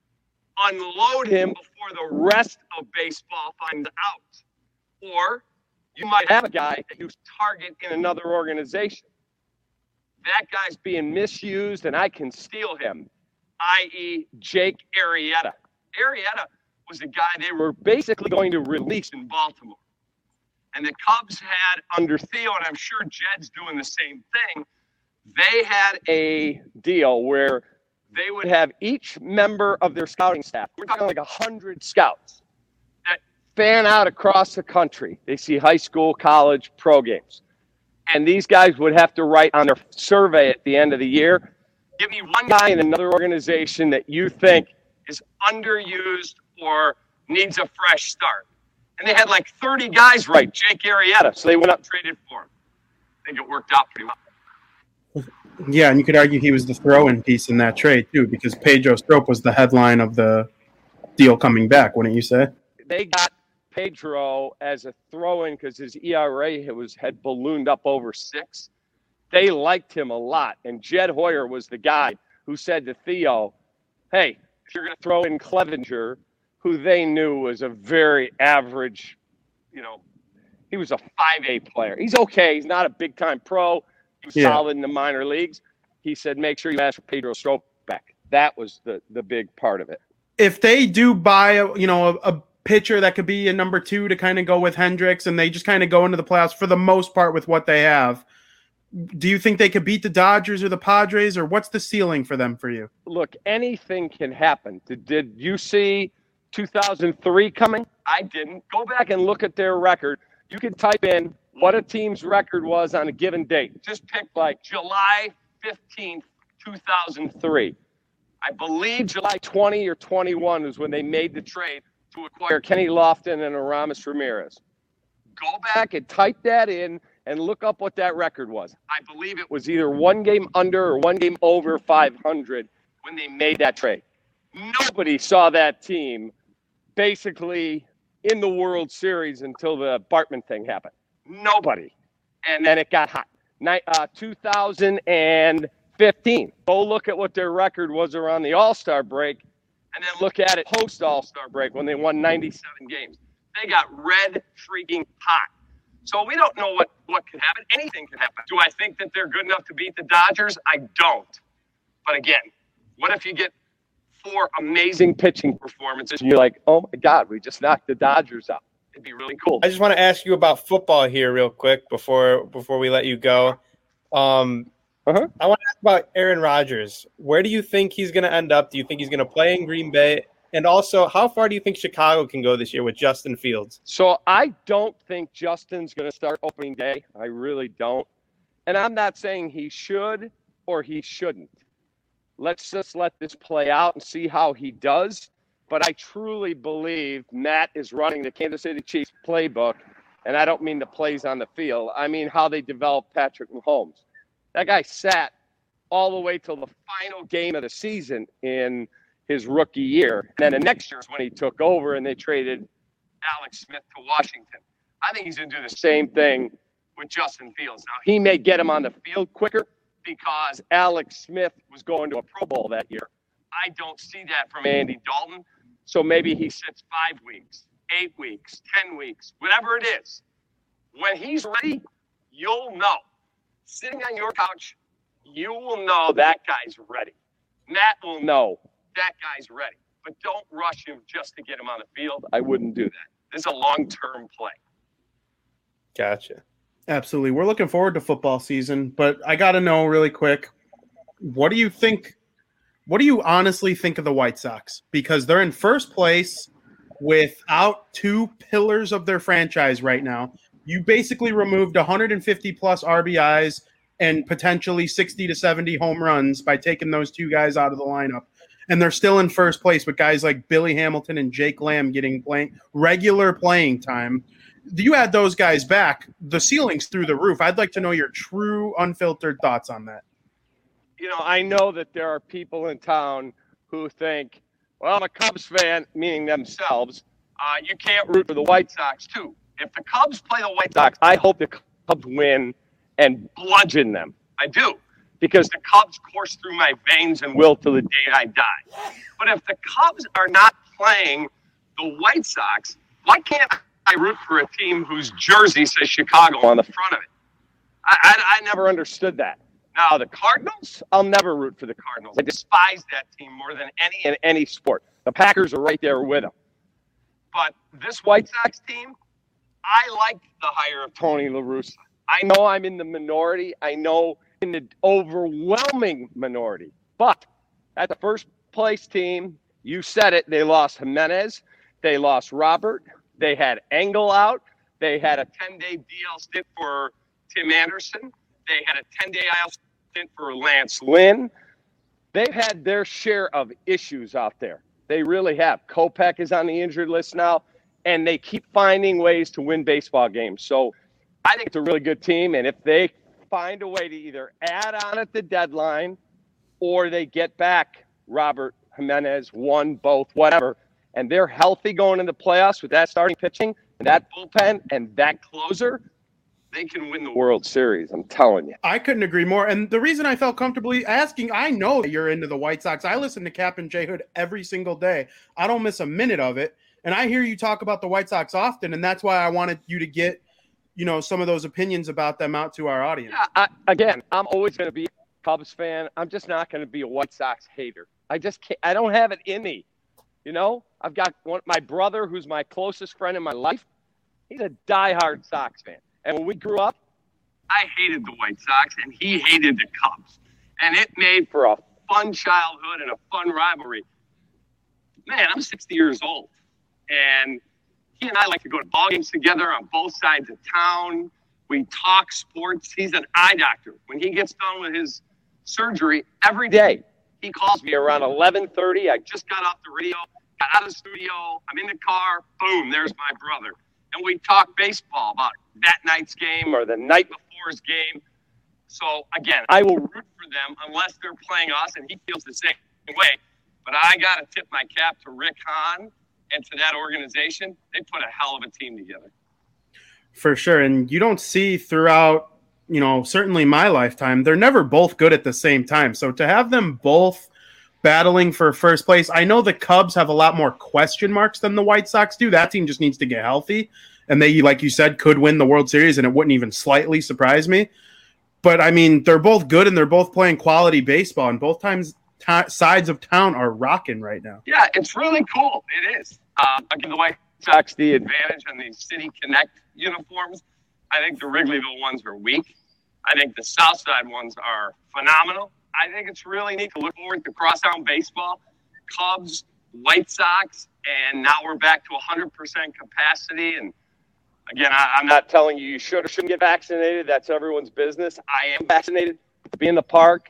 Unload him before the rest of baseball finds out. Or you might have a guy that you target in another organization. That guy's being misused, and I can steal him, that is. Jake Arrieta. Arrieta was a guy they were basically going to release in Baltimore. And the Cubs had, under Theo, and I'm sure Jed's doing the same thing, they had a deal where they would have each member of their scouting staff, we're talking like one hundred scouts, that fan out across the country. They see high school, college, pro games. And these guys would have to write on their survey at the end of the year, give me one guy in another organization that you think is underused or needs a fresh start. And they had like thirty guys write Jake Arrieta, so they went up and traded for him. I think it worked out pretty well. Yeah, and you could argue he was the throw-in piece in that trade too, because Pedro Strop was the headline of the deal coming back, wouldn't you say? They got Pedro as a throw-in because his E R A was had ballooned up over six. They liked him a lot, and Jed Hoyer was the guy who said to Theo, hey, if you're going to throw in Clevenger, who they knew was a very average, you know, he was a five A player. He's okay. He's not a big-time pro. He was Yeah. solid in the minor leagues. He said, make sure you ask for Pedro Strop back. That was the, the big part of it. If they do buy, a, you know, a, a pitcher that could be a number two to kind of go with Hendricks, and they just kind of go into the playoffs for the most part with what they have, do you think they could beat the Dodgers or the Padres, or what's the ceiling for them for you? Look, anything can happen. Did, did you see two thousand three coming? I didn't. Go back and look at their record. You can type in what a team's record was on a given date. Just pick like July fifteenth, two thousand three. I believe July twentieth or twenty-first is when they made the trade to acquire Kenny Lofton and Aramis Ramirez. Go back and type that in and look up what that record was. I believe it was either one game under or one game over five hundred when they made that trade. Nobody saw that team basically in the World Series until the Bartman thing happened. Nobody. And then it got hot. Night, uh, two thousand fifteen. Go look at what their record was around the All-Star break, and then look at it post-All-Star break when they won ninety-seven games. They got red freaking hot. So we don't know what, what could happen. Anything could happen. Do I think that they're good enough to beat the Dodgers? I don't. But again, what if you get four amazing pitching performances and you're like, oh my God, we just knocked the Dodgers out? It'd be really cool. I just want to ask you about football here real quick before before we let you go. Um, uh-huh. I want to ask about Aaron Rodgers. Where do you think he's going to end up? Do you think he's going to play in Green Bay? And also, how far do you think Chicago can go this year with Justin Fields? So I don't think Justin's going to start opening day. I really don't. And I'm not saying he should or he shouldn't. Let's just let this play out and see how he does. but I truly believe Matt is running the Kansas City Chiefs playbook, and I don't mean the plays on the field. I mean how they developed Patrick Mahomes. That guy sat all the way till the final game of the season in his rookie year. And then the next year is when he took over and they traded Alex Smith to Washington. I think he's going to do the same thing with Justin Fields. Now, he may get him on the field quicker because Alex Smith was going to a Pro Bowl that year. I don't see that from Andy Dalton. So maybe he sits five weeks, eight weeks, ten weeks, whatever it is. When he's ready, you'll know. Sitting on your couch, you will know that guy's ready. Matt will know that guy's ready. But don't rush him just to get him on the field. I wouldn't do that. This is a long-term play. Gotcha. Absolutely. We're looking forward to football season, but I got to know really quick, what do you think, what do you honestly think of the White Sox? Because they're in first place without two pillars of their franchise right now. You basically removed one hundred fifty plus R B Is and potentially sixty to seventy home runs by taking those two guys out of the lineup. And they're still in first place with guys like Billy Hamilton and Jake Lamb getting playing regular playing time. You add those guys back, the ceiling's through the roof. I'd like to know your true, unfiltered thoughts on that. You know, I know that there are people in town who think, well, I'm a Cubs fan, meaning themselves. Uh, you can't root for the White Sox, too. If the Cubs play the White Sox, I hope the Cubs win and bludgeon them. I do. Because the Cubs course through my veins and will till the day I die. But if the Cubs are not playing the White Sox, why can't I root for a team whose jersey says Chicago on the front of it? I, I, I never understood that. Now, the Cardinals, I'll never root for the Cardinals. I despise that team more than any in any sport. The Packers are right there with them. But this White Sox team, I like the hire of Tony La Russa. I know I'm in the minority. I know in the overwhelming minority. But at the first place team, you said it, they lost Jimenez. They lost Robert. They had Engel out. They had a ten-day D L stint for Tim Anderson. They had a ten-day I L stint for Lance Lynn. They've had their share of issues out there. They really have. Kopech is on the injured list now, and they keep finding ways to win baseball games. So I think it's a really good team, and if they find a way to either add on at the deadline or they get back Robert, Jimenez, one, both, whatever, and they're healthy going into the playoffs with that starting pitching and that bullpen and that closer, they can win the World Series. I'm telling you. I couldn't agree more. And the reason I felt comfortably asking, I know that you're into the White Sox. I listen to Captain J Hood every single day. I don't miss a minute of it. And I hear you talk about the White Sox often, and that's why I wanted you to get, you know, some of those opinions about them out to our audience. Yeah, I, again, I'm always going to be a Cubs fan. I'm just not going to be a White Sox hater. I just can't. I don't have it in me. You know, I've got one, my brother, who's my closest friend in my life. He's a diehard Sox fan. And when we grew up, I hated the White Sox, and he hated the Cubs. And it made for a fun childhood and a fun rivalry. Man, I'm sixty years old. And he and I like to go to ball games together on both sides of town. We talk sports. He's an eye doctor. When he gets done with his surgery, every day he calls me around eleven thirty. I just got off the radio, got out of the studio. I'm in the car. Boom, there's my brother. And we talk baseball about that night's game or the night before's game. So, again, I will root for them unless they're playing us, and he feels the same way. But I got to tip my cap to Rick Hahn and to that organization. They put a hell of a team together. For sure. And you don't see throughout, you know, certainly my lifetime, they're never both good at the same time. So to have them both battling for first place, I know the Cubs have a lot more question marks than the White Sox do. That team just needs to get healthy. And they, like you said, could win the World Series, and it wouldn't even slightly surprise me. But, I mean, they're both good, and they're both playing quality baseball, and both times t- sides of town are rocking right now. Yeah, it's really cool. It is. Uh, I give the White Sox the advantage on these City Connect uniforms. I think the Wrigleyville ones are weak. I think the Southside ones are phenomenal. I think it's really neat to look forward to crosstown baseball, Cubs, White Sox, and now we're back to one hundred percent capacity. And again, I, I'm not telling you you should or shouldn't get vaccinated. That's everyone's business. I am vaccinated to be in the park.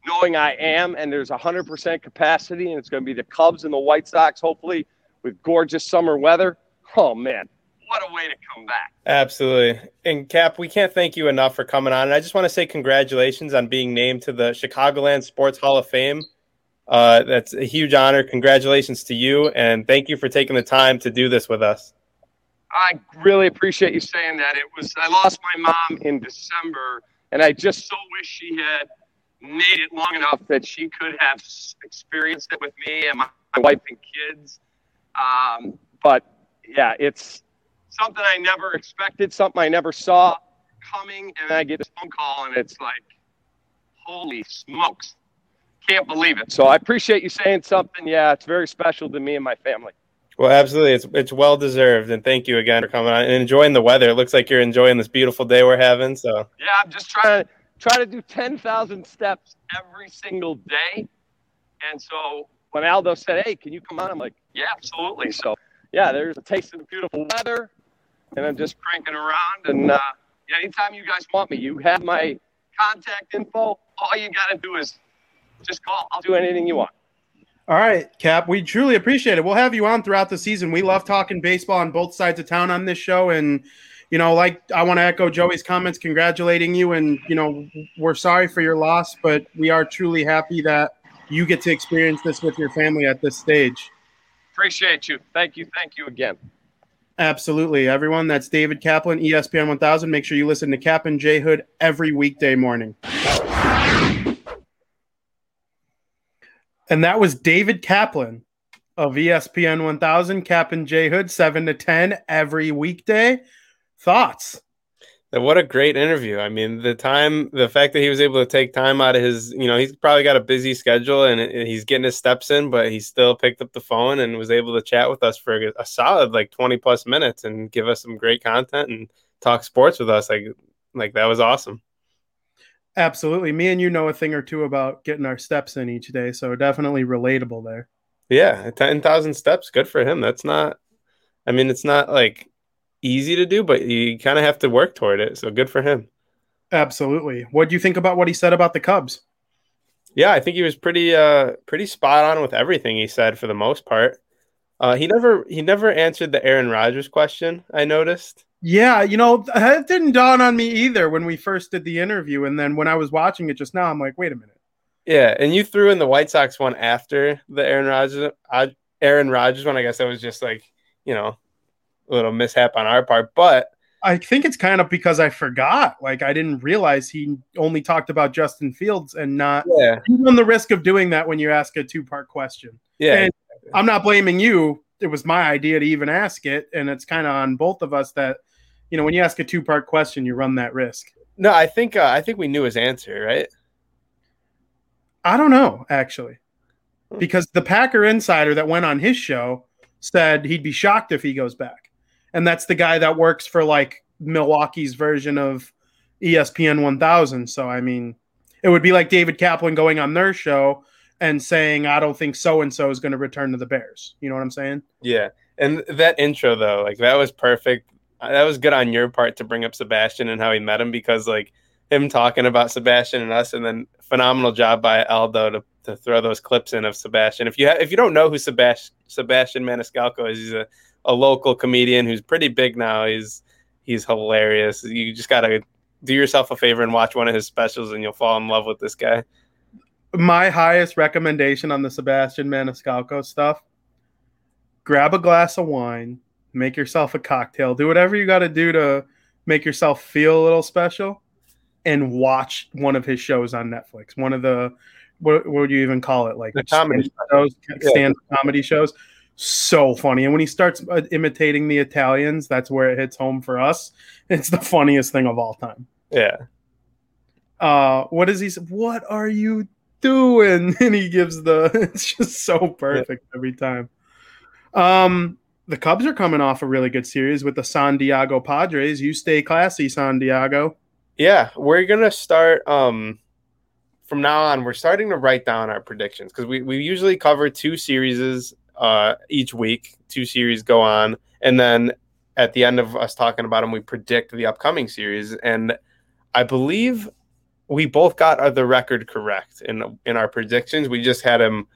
knowing I am, and there's one hundred percent capacity, and it's going to be the Cubs and the White Sox, hopefully, with gorgeous summer weather. Oh, man, what a way to come back. Absolutely. And, Cap, we can't thank you enough for coming on. And I just want to say congratulations on being named to the Chicagoland Sports Hall of Fame. Uh, that's a huge honor. Congratulations to you, and thank you for taking the time to do this with us. I really appreciate you saying that. It was I lost my mom in December, and I just so wish she had made it long enough that she could have experienced it with me and my, my wife and kids. Um, but, yeah, it's something I never expected, something I never saw coming, and I get this phone call, and it's like, holy smokes. Can't believe it. So I appreciate you saying something. Yeah, it's very special to me and my family. Well, absolutely. It's it's well deserved. And thank you again for coming on and enjoying the weather. It looks like you're enjoying this beautiful day we're having. So yeah, I'm just trying to try to do ten thousand steps every single day. And so when Aldo said, hey, can you come on? I'm like, yeah, absolutely. So yeah, there's a taste of the beautiful weather, and I'm just cranking around. And uh, yeah, anytime you guys want me, you have my contact info. All you got to do is just call. I'll do anything you want. All right, Cap, we truly appreciate it. We'll have you on throughout the season. We love talking baseball on both sides of town on this show. And, you know, like I want to echo Joey's comments, congratulating you. And, you know, we're sorry for your loss, but we are truly happy that you get to experience this with your family at this stage. Appreciate you. Thank you. Thank you again. Absolutely. Everyone, that's David Kaplan, E S P N one thousand. Make sure you listen to Cap and J Hood every weekday morning. And that was David Kaplan of E S P N one thousand, Cap and J Hood, seven to ten every weekday. Thoughts? What a great interview. I mean, the time, the fact that he was able to take time out of his, you know, he's probably got a busy schedule and he's getting his steps in, but he still picked up the phone and was able to chat with us for a solid like twenty plus minutes and give us some great content and talk sports with us. Like, like that was awesome. Absolutely. Me and you know a thing or two about getting our steps in each day, so definitely relatable there. Yeah, ten thousand steps, good for him. That's not, I mean, it's not like easy to do, but you kind of have to work toward it, so good for him. Absolutely. What do you think about what he said about the Cubs? Yeah, I think he was pretty uh, pretty spot on with everything he said for the most part. Uh, he never he never answered the Aaron Rodgers question, I noticed. Yeah, you know, that didn't dawn on me either when we first did the interview. And then when I was watching it just now, I'm like, wait a minute. Yeah, and you threw in the White Sox one after the Aaron Rodgers, Aaron Rodgers one. I guess that was just like, you know, a little mishap on our part. But I think it's kind of because I forgot. Like, I didn't realize he only talked about Justin Fields and not yeah. you run the risk of doing that when you ask a two-part question. Yeah, and I'm not blaming you. It was my idea to even ask it. And it's kind of on both of us that, you know, when you ask a two-part question, you run that risk. No, I think uh, I think we knew his answer, right? I don't know, actually, because the Packer insider that went on his show said he'd be shocked if he goes back. And that's the guy that works for, like, Milwaukee's version of E S P N one thousand. So, I mean, it would be like David Kaplan going on their show and saying, I don't think so-and-so is going to return to the Bears. You know what I'm saying? Yeah. And that intro, though, like, that was perfect. That was good on your part to bring up Sebastian and how he met him, because like him talking about Sebastian and us, and then phenomenal job by Aldo to, to throw those clips in of Sebastian. If you ha- if you don't know who Sebastian Sebastian Maniscalco is, he's a, a local comedian who's pretty big now. He's he's hilarious. You just gotta do yourself a favor and watch one of his specials, and you'll fall in love with this guy. My highest recommendation on the Sebastian Maniscalco stuff: grab a glass of wine. Make yourself a cocktail. Do whatever you got to do to make yourself feel a little special, and watch one of his shows on Netflix. One of the what, what would you even call it? Like the comedy shows, stand yeah. comedy shows. So funny. And when he starts imitating the Italians, that's where it hits home for us. It's the funniest thing of all time. Yeah. Uh, what does he say? What are you doing? And he gives the. It's just so perfect yeah. every time. Um. The Cubs are coming off a really good series with the San Diego Padres. You stay classy, San Diego. Yeah, we're going to start um, from now on. We're starting to write down our predictions because we, we usually cover two series uh, each week. Two series go on. And then at the end of us talking about them, we predict the upcoming series. And I believe we both got the record correct in in our predictions. We just had him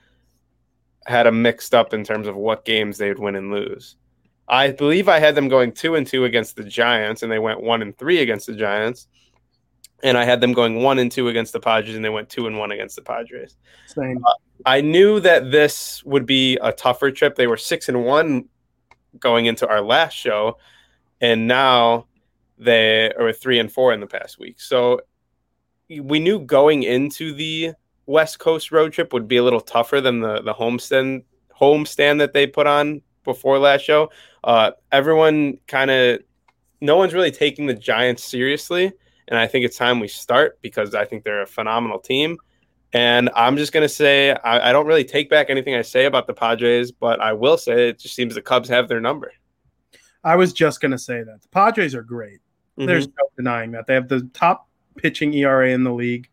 had them mixed up in terms of what games they would win and lose. I believe I had them going two and two against the Giants, and they went one and three against the Giants. And I had them going one and two against the Padres, and they went two and one against the Padres. Same. Uh, I knew that this would be a tougher trip. They were six and one going into our last show, and now they are three and four in the past week. So we knew going into the West Coast road trip would be a little tougher than the the homestand homestand that they put on before last show. Uh, everyone kind of, no one's really taking the Giants seriously. And I think it's time we start because I think they're a phenomenal team. And I'm just going to say, I, I don't really take back anything I say about the Padres, but I will say it just seems the Cubs have their number. I was just going to say that. The Padres are great. Mm-hmm. There's no denying that. They have the top pitching E R A in the league,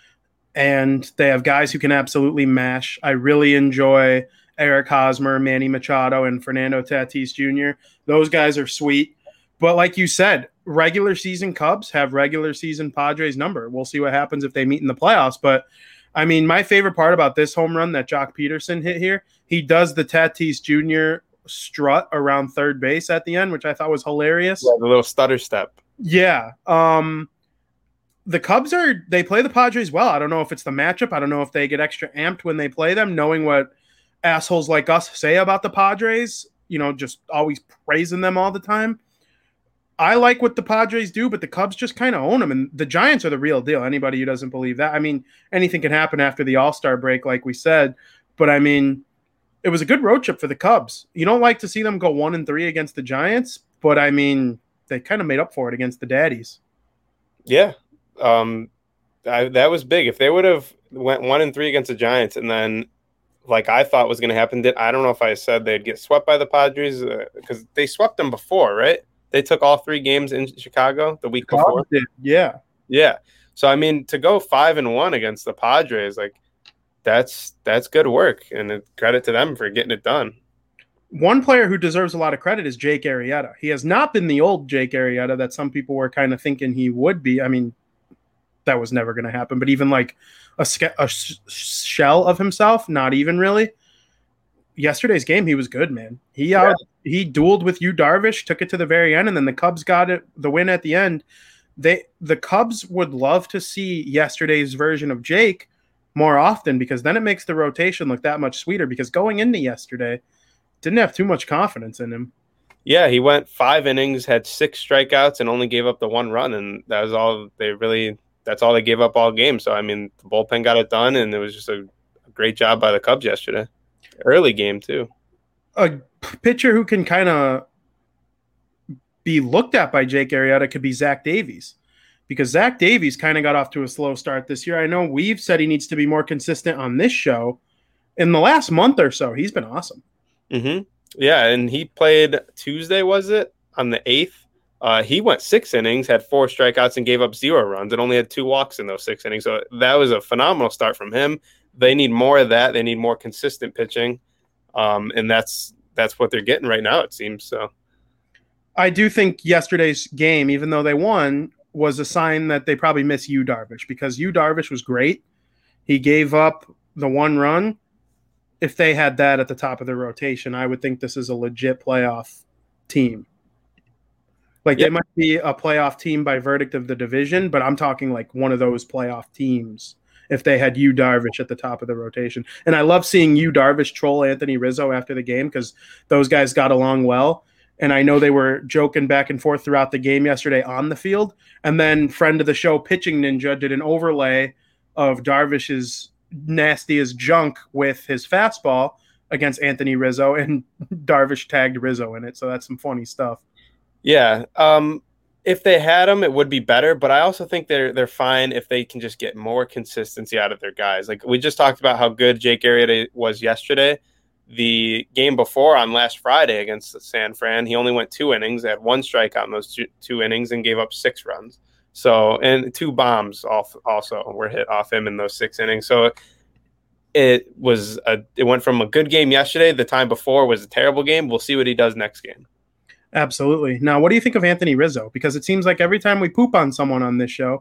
and they have guys who can absolutely mash. I really enjoy Eric Hosmer, Manny Machado, and Fernando Tatis Junior Those guys are sweet. But like you said, regular season Cubs have regular season Padres number. We'll see what happens if they meet in the playoffs. But, I mean, my favorite part about this home run that Jock Peterson hit here, he does the Tatis Junior strut around third base at the end, which I thought was hilarious. Yeah, the little stutter step. Yeah. Um, the Cubs are – they play the Padres well. I don't know if it's the matchup. I don't know if they get extra amped when they play them, knowing what assholes like us say about the Padres, you know, just always praising them all the time. I like what the Padres do, but the Cubs just kind of own them. And the Giants are the real deal. Anybody who doesn't believe that. I mean, anything can happen after the All-Star break, like we said. But, I mean, it was a good road trip for the Cubs. You don't like to see them go one and three against the Giants, but, I mean, they kind of made up for it against the Daddies. Yeah. Um, I, that was big. If they would have went one and three against the Giants and then, like I thought was going to happen, did I don't know if I said they'd get swept by the Padres because uh, they swept them before, right? They took all three games in Chicago the week Chicago before. did. Yeah. Yeah. So, I mean, to go five and one against the Padres, like that's that's good work. And credit to them for getting it done. One player who deserves a lot of credit is Jake Arrieta. He has not been the old Jake Arrieta that some people were kind of thinking he would be. I mean, that was never going to happen. But even like a, a shell of himself, not even really. Yesterday's game, he was good, man. He yeah. out, he dueled with Yu Darvish, took it to the very end, and then the Cubs got it the win at the end. They the Cubs would love to see yesterday's version of Jake more often because then it makes the rotation look that much sweeter. Because going into yesterday, didn't have too much confidence in him. Yeah, he went five innings, had six strikeouts, and only gave up the one run, and that was all they really. That's all they gave up all game. So I mean, the bullpen got it done, and it was just a, a great job by the Cubs yesterday. Early game, too. A pitcher who can kind of be looked at by Jake Arrieta could be Zach Davies because Zach Davies kind of got off to a slow start this year. I know we've said he needs to be more consistent on this show. In the last month or so, he's been awesome. Mm-hmm. Yeah, and he played Tuesday, was it, on the eighth? Uh, he went six innings, had four strikeouts, and gave up zero runs and only had two walks in those six innings. So that was a phenomenal start from him. They need more of that. They need more consistent pitching, um, and that's that's what they're getting right now, it seems. So, I do think yesterday's game, even though they won, was a sign that they probably miss Yu Darvish because Yu Darvish was great. He gave up the one run. If they had that at the top of the rotation, I would think this is a legit playoff team. Like yep. They might be a playoff team by verdict of the division, but I'm talking like one of those playoff teams. If they had Yu Darvish at the top of the rotation. And I love seeing Yu Darvish troll Anthony Rizzo after the game because those guys got along well. And I know they were joking back and forth throughout the game yesterday on the field. And then friend of the show, Pitching Ninja, did an overlay of Darvish's nasty as junk with his fastball against Anthony Rizzo, and Darvish tagged Rizzo in it. So that's some funny stuff. Yeah. Um, If they had them, it would be better, but I also think they're they're fine if they can just get more consistency out of their guys. Like we just talked about how good Jake Arrieta was yesterday. The game before on last Friday against San Fran, he only went two innings, had one strikeout in those two, two innings, and gave up six runs. So and two bombs off also were hit off him in those six innings. So it was a it went from a good game yesterday. The time before was a terrible game. We'll see what he does next game. Absolutely. Now, what do you think of Anthony Rizzo? Because it seems like every time we poop on someone on this show,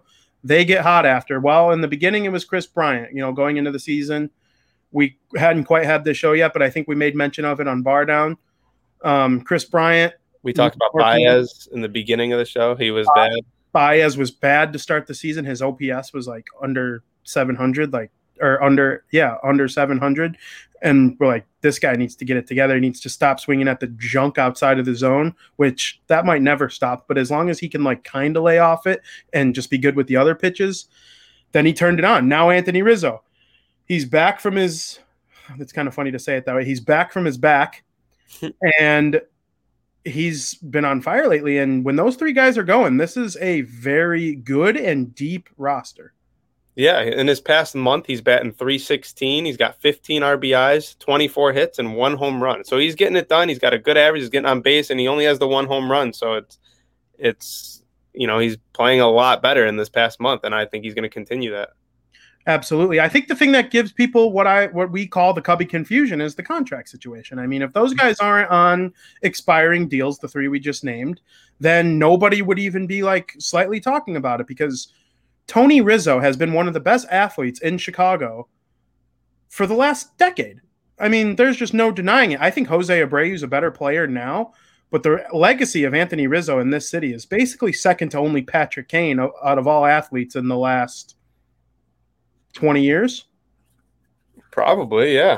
they get hot after. Well, in the beginning, it was Chris Bryant. You know, going into the season, we hadn't quite had this show yet, but I think we made mention of it on Bar Down. Um, Chris Bryant. We talked about Baez in the beginning of the show. He was bad. Baez was bad to start the season. His O P S was like under seven hundred, like or under yeah under seven hundred, and we're like, this guy needs to get it together. He needs to stop swinging at the junk outside of the zone, which that might never stop. But as long as he can like kind of lay off it and just be good with the other pitches, then he turned it on. Now Anthony Rizzo, he's back from his. It's kind of funny to say it that way. He's back from his back, and he's been on fire lately. And when those three guys are going, this is a very good and deep roster. Yeah, in his past month, he's batting three sixteen. He's got fifteen R B Is, twenty-four hits, and one home run. So he's getting it done. He's got a good average. He's getting on base, and he only has the one home run. So it's, it's you know, he's playing a lot better in this past month, and I think he's going to continue that. Absolutely. I think the thing that gives people what I what we call the Cubby confusion is the contract situation. I mean, if those guys aren't on expiring deals, the three we just named, then nobody would even be like slightly talking about it, because Tony Rizzo has been one of the best athletes in Chicago for the last decade. I mean, there's just no denying it. I think Jose Abreu is a better player now, but the legacy of Anthony Rizzo in this city is basically second to only Patrick Kane out of all athletes in the last twenty years. Probably, yeah.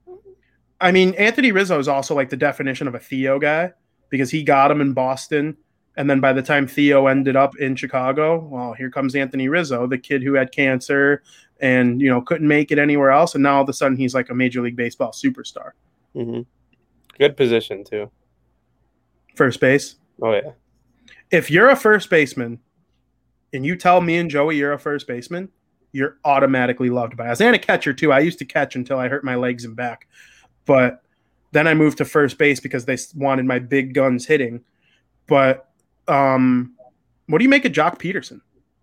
I mean, Anthony Rizzo is also like the definition of a Theo guy, because he got him in Boston. And then by the time Theo ended up in Chicago, well, here comes Anthony Rizzo, the kid who had cancer and, you know, couldn't make it anywhere else. And now all of a sudden he's like a Major League Baseball superstar. Mm-hmm. Good position, too. First base. Oh, yeah. If you're a first baseman and you tell me and Joey you're a first baseman, you're automatically loved by us. And a catcher, too. I used to catch until I hurt my legs and back. But then I moved to first base because they wanted my big guns hitting. But um, what do you make of Jock Peterson?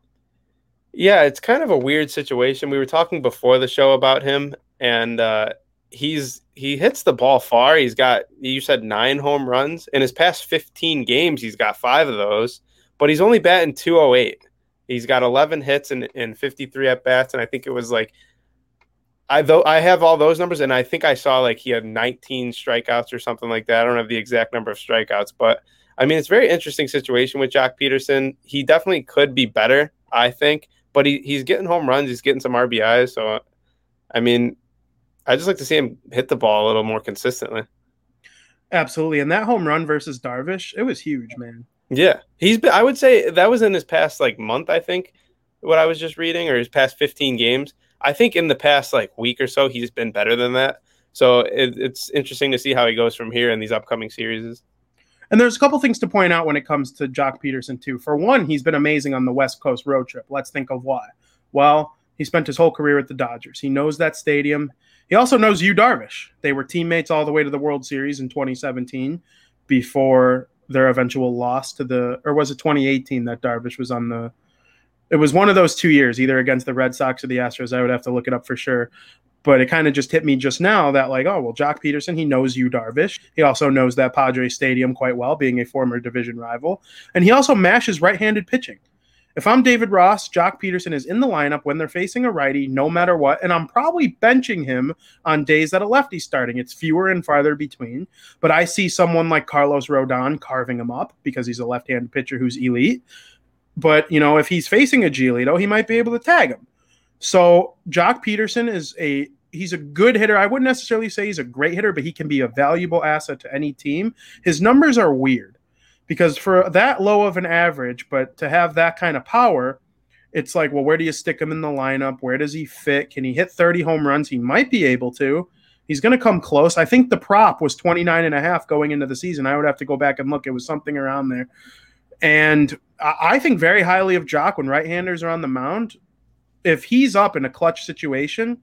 Yeah, it's kind of a weird situation. We were talking before the show about him, and uh, he's he hits the ball far. He's got, you said, nine home runs. In his past fifteen games, he's got five of those, but he's only batting two oh eight. He's got eleven hits and, and fifty-three at-bats, and I think it was like I though I have all those numbers, and I think I saw like he had nineteen strikeouts or something like that. I don't have the exact number of strikeouts, but I mean, it's a very interesting situation with Jock Peterson. He definitely could be better, I think, but he, he's getting home runs. He's getting some R B Is. So, I mean, I just like to see him hit the ball a little more consistently. Absolutely. And that home run versus Darvish, it was huge, man. Yeah. He's been, I would say that was in his past like month, I think, what I was just reading, or his past fifteen games. I think in the past like week or so, he's been better than that. So it, it's interesting to see how he goes from here in these upcoming series. And there's a couple things to point out when it comes to Jock Peterson, too. For one, he's been amazing on the West Coast road trip. Let's think of why. Well, he spent his whole career at the Dodgers. He knows that stadium. He also knows Yu Darvish. They were teammates all the way to the World Series in twenty seventeen before their eventual loss to the – or was it twenty eighteen that Darvish was on the – it was one of those two years, either against the Red Sox or the Astros. I would have to look it up for sure. But it kind of just hit me just now that, like, oh, well, Jock Peterson, he knows Yu Darvish. He also knows that Padres Stadium quite well, being a former division rival. And he also mashes right-handed pitching. If I'm David Ross, Jock Peterson is in the lineup when they're facing a righty, no matter what, and I'm probably benching him on days that a lefty's starting. It's fewer and farther between. But I see someone like Carlos Rodon carving him up because he's a left-handed pitcher who's elite. But, you know, if he's facing a Giolito, he might be able to tag him. So Jock Peterson is a he's a good hitter. I wouldn't necessarily say he's a great hitter, but he can be a valuable asset to any team. His numbers are weird because for that low of an average, but to have that kind of power, it's like, well, where do you stick him in the lineup? Where does he fit? Can he hit thirty home runs? He might be able to. He's going to come close. I think the prop was twenty-nine and a half going into the season. I would have to go back and look. It was something around there. And I think very highly of Jock when right-handers are on the mound. If he's up in a clutch situation,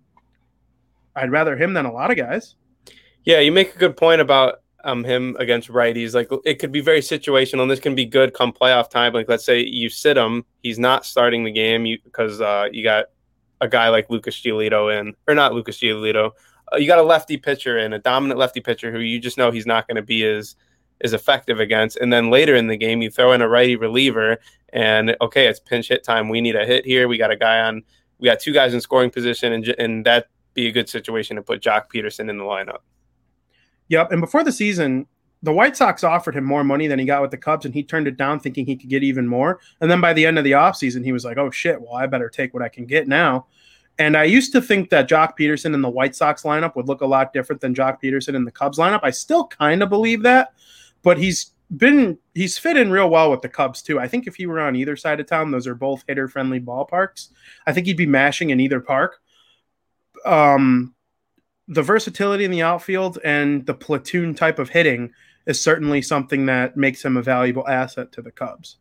I'd rather him than a lot of guys. Yeah, you make a good point about um him against righties. Like, it could be very situational, and this can be good come playoff time. Like, let's say you sit him, he's not starting the game you because uh, you got a guy like Lucas Giolito in, or not Lucas Giolito. Uh, you got a lefty pitcher in, a dominant lefty pitcher who you just know he's not going to be as is effective against. And then later in the game, you throw in a righty reliever and, okay, it's pinch hit time. We need a hit here. We got a guy on, we got two guys in scoring position, and, and that'd be a good situation to put Jock Peterson in the lineup. Yep. And before the season, the White Sox offered him more money than he got with the Cubs, and he turned it down thinking he could get even more. And then by the end of the offseason, he was like, oh, shit, well, I better take what I can get now. And I used to think that Jock Peterson in the White Sox lineup would look a lot different than Jock Peterson in the Cubs lineup. I still kind of believe that, but he's been he's fit in real well with the Cubs too. I think if he were on either side of town, those are both hitter-friendly ballparks, I think he'd be mashing in either park. Um, the versatility in the outfield and the platoon type of hitting is certainly something that makes him a valuable asset to the Cubs.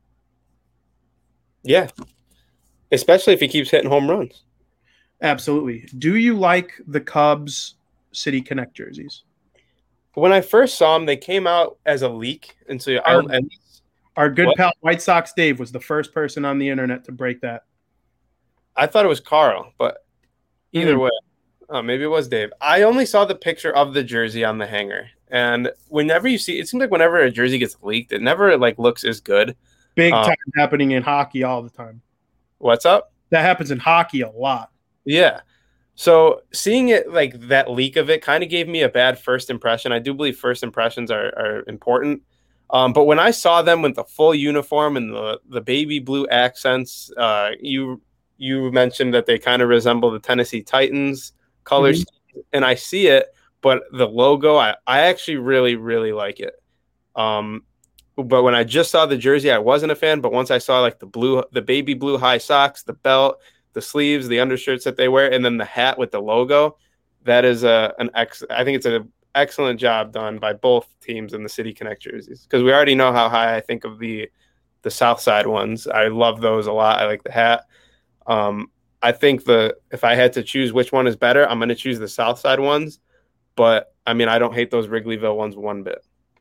Yeah, especially if he keeps hitting home runs. Absolutely. Do you like the Cubs City Connect jerseys? When I first saw them, they came out as a leak. And so our, I, and, our good what? pal White Sox Dave was the first person on the internet to break that. I thought it was Carl, but either Mm. way, oh, maybe it was Dave. I only saw the picture of the jersey on the hanger. And whenever you see, it seems like whenever a jersey gets leaked, it never like looks as good. Big Um, time happening in hockey all the time. What's up? That happens in hockey a lot. Yeah. So seeing it like that leak of it kind of gave me a bad first impression. I do believe first impressions are, are important. Um, but when I saw them with the full uniform and the, the baby blue accents, uh, you you mentioned that they kind of resemble the Tennessee Titans colors. Mm-hmm. And I see it, but the logo, I, I actually really, really like it. Um, but when I just saw the jersey, I wasn't a fan. But once I saw like the blue, the baby blue high socks, the belt, the sleeves, the undershirts that they wear, and then the hat with the logo, that is a an ex. I think it's an excellent job done by both teams in the City Connect jerseys, because we already know how high I think of the the South Side ones. I love those a lot. I like the hat. Um, I think the if I had to choose which one is better, I'm going to choose the South Side ones. But I mean, I don't hate those Wrigleyville ones one bit.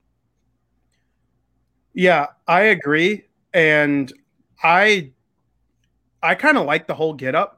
Yeah, I agree, and I. I kind of like the whole get up,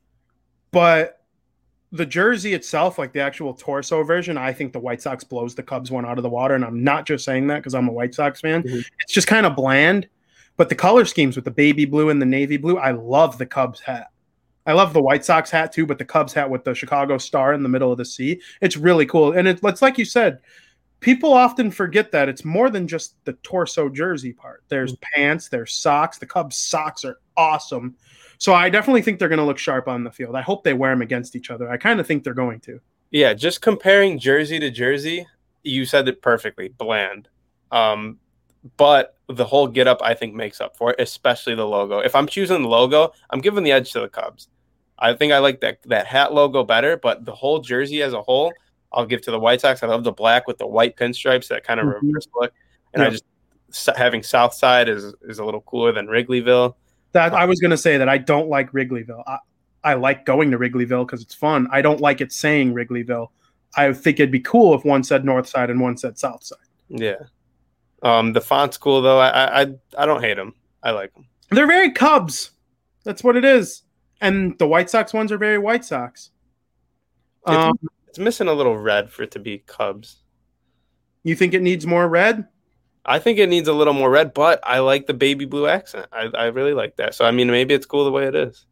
but the jersey itself, like the actual torso version, I think the White Sox blows the Cubs one out of the water. And I'm not just saying that because I'm a White Sox fan. Mm-hmm. It's just kind of bland, but the color schemes with the baby blue and the navy blue, I love the Cubs hat. I love the White Sox hat too, but the Cubs hat with the Chicago star in the middle of the C, it's really cool. And it, it's like you said, people often forget that it's more than just the torso jersey part. There's mm-hmm. pants, there's socks. The Cubs socks are awesome. So I definitely think they're going to look sharp on the field. I hope they wear them against each other. I kind of think they're going to. Yeah, just comparing jersey to jersey, you said it perfectly, bland. Um, but the whole get-up, I think, makes up for it, especially the logo. If I'm choosing the logo, I'm giving the edge to the Cubs. I think I like that, that hat logo better, but the whole jersey as a whole, I'll give to the White Sox. I love the black with the white pinstripes, that kind of mm-hmm. reverse look. And yeah. I just having South Side is, is a little cooler than Wrigleyville. That I was going to say that I don't like Wrigleyville. I, I like going to Wrigleyville because it's fun. I don't like it saying Wrigleyville. I think it'd be cool if one said North Side and one said South Side. Yeah. Um, the font's cool, though. I, I I don't hate them. I like them. They're very Cubs. That's what it is. And the White Sox ones are very White Sox. It's, um, it's missing a little red for it to be Cubs. You think it needs more red? I think it needs a little more red, but I like the baby blue accent. I, I really like that. So, I mean, maybe it's cool the way it is.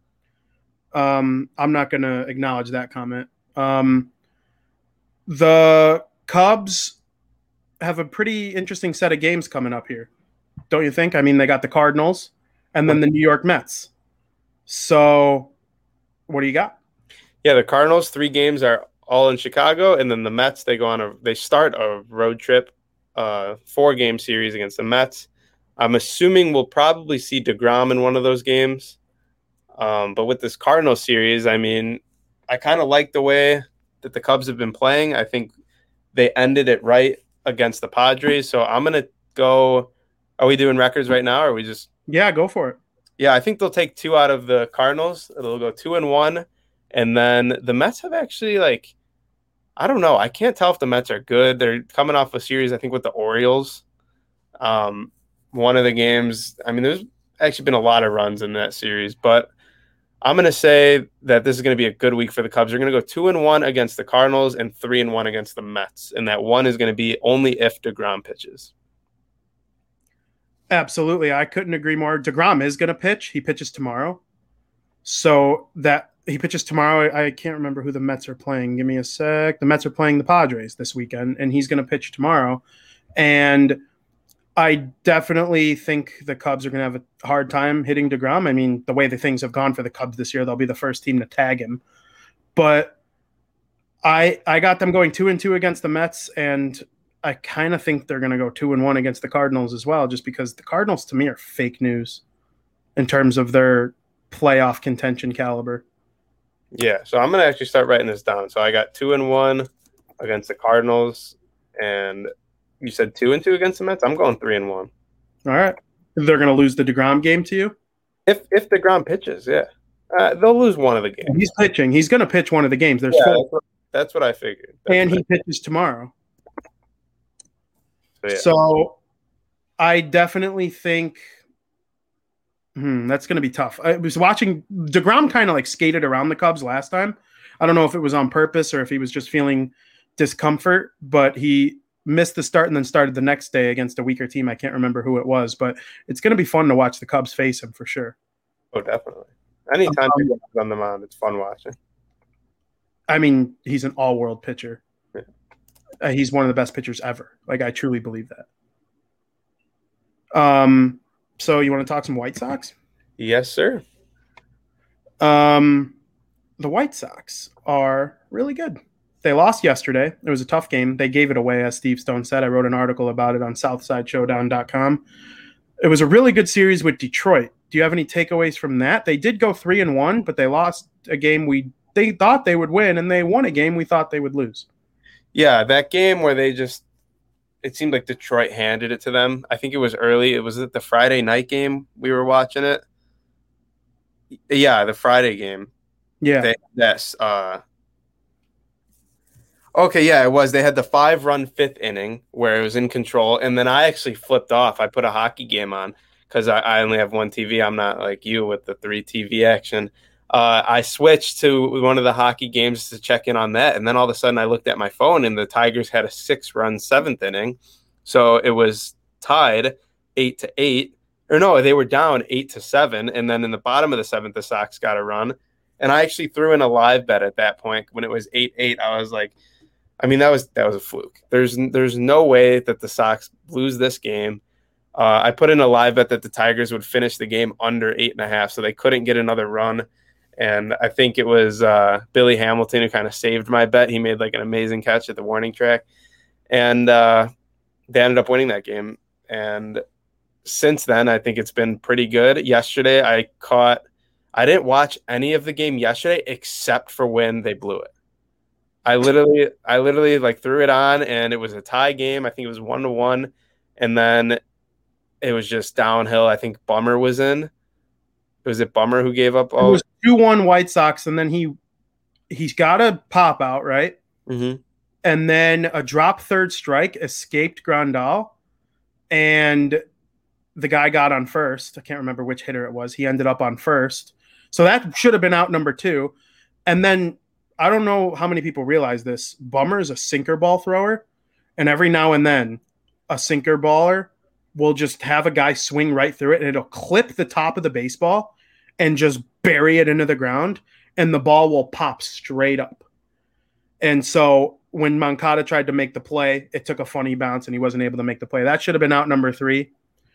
Um, I'm not going to acknowledge that comment. Um, the Cubs have a pretty interesting set of games coming up here, don't you think? I mean, they got the Cardinals and then the New York Mets. So, what do you got? Yeah, the Cardinals, three games are all in Chicago, and then the Mets, they go on a they start a road trip. Uh, four-game series against the Mets. I'm assuming we'll probably see DeGrom in one of those games. Um, but with this Cardinals series, I mean, I kind of like the way that the Cubs have been playing. I think they ended it right against the Padres. So I'm going to go – are we doing records right now, or are we just – Yeah, go for it. Yeah, I think they'll take two out of the Cardinals. They'll go two and one. And then the Mets have actually, like – I don't know. I can't tell if the Mets are good. They're coming off a series, I think, with the Orioles. Um, one of the games, I mean, there's actually been a lot of runs in that series, but I'm going to say that this is going to be a good week for the Cubs. They're going to go two and one against the Cardinals and three and one against the Mets. And that one is going to be only if DeGrom pitches. Absolutely. I couldn't agree more. DeGrom is going to pitch. He pitches tomorrow. So that he pitches tomorrow. I can't remember who the Mets are playing. Give me a sec. The Mets are playing the Padres this weekend, and he's going to pitch tomorrow. And I definitely think the Cubs are going to have a hard time hitting DeGrom. I mean, the way the things have gone for the Cubs this year, they'll be the first team to tag him. But I I got them going two and two against the Mets, and I kind of think they're going to go two and one against the Cardinals as well, just because the Cardinals to me are fake news in terms of their playoff contention caliber. Yeah, so I'm going to actually start writing this down. So I got two and one against the Cardinals, and you said two and two against the Mets. I'm going three and one. All right. They're going to lose the DeGrom game to you? If if DeGrom pitches, yeah. Uh, they'll lose one of the games. He's pitching. He's going to pitch one of the games. There's yeah, four. That's what, that's what I figured. That's and he I pitches tomorrow. So, yeah. so I definitely think hmm, that's going to be tough. I was watching DeGrom kind of like skated around the Cubs last time. I don't know if it was on purpose or if he was just feeling discomfort, but he missed the start and then started the next day against a weaker team. I can't remember who it was, but it's going to be fun to watch the Cubs face him for sure. Oh, definitely. Anytime Um, he's on the mound, it's fun watching. I mean, he's an all-world pitcher. Yeah. Uh, he's one of the best pitchers ever. Like, I truly believe that. Um, so you want to talk some White Sox? Yes, sir. Um, the White Sox are really good. They lost yesterday. It was a tough game. They gave it away, as Steve Stone said. I wrote an article about it on southside showdown dot com. It was a really good series with Detroit. Do you have any takeaways from that? They did go three and one, but they lost a game we they thought they would win, and they won a game we thought they would lose. Yeah, that game where they just it seemed like Detroit handed it to them. I think it was early. It was at the Friday night game we were watching it. Yeah, the Friday game. Yeah. They, yes. Uh, okay, yeah, it was. They had the five-run fifth inning where it was in control, and then I actually flipped off. I put a hockey game on because I, I only have one T V. I'm not like you with the three T V action. Uh, I switched to one of the hockey games to check in on that, and then all of a sudden I looked at my phone, and the Tigers had a six-run seventh inning. So it was tied eight to eight. Or no, they were down eight to seven, and then in the bottom of the seventh, the Sox got a run. And I actually threw in a live bet at that point when it was eight eight. I was like, I mean, that was that was a fluke. There's there's no way that the Sox lose this game. Uh, I put in a live bet that the Tigers would finish the game under eight and a half, so they couldn't get another run. And I think it was uh, Billy Hamilton who kind of saved my bet. He made like an amazing catch at the warning track, and uh, they ended up winning that game. And since then, I think it's been pretty good. Yesterday, I caught. I didn't watch any of the game yesterday except for when they blew it. I literally, I literally like threw it on, and it was a tie game. I think it was one to one, and then it was just downhill. I think Bummer was in. Was it Bummer who gave up? Oh, it was two one White Sox, and then he he's got a pop out, right? Mm-hmm. And then a drop third strike escaped Grandal, and the guy got on first. I can't remember which hitter it was. He ended up on first. So that should have been out number two. And then I don't know how many people realize this. Bummer is a sinker ball thrower. And every now and then a sinker baller will just have a guy swing right through it, and it'll clip the top of the baseball and just bury it into the ground, and the ball will pop straight up. And so when Moncada tried to make the play, it took a funny bounce and he wasn't able to make the play. That should have been out number three.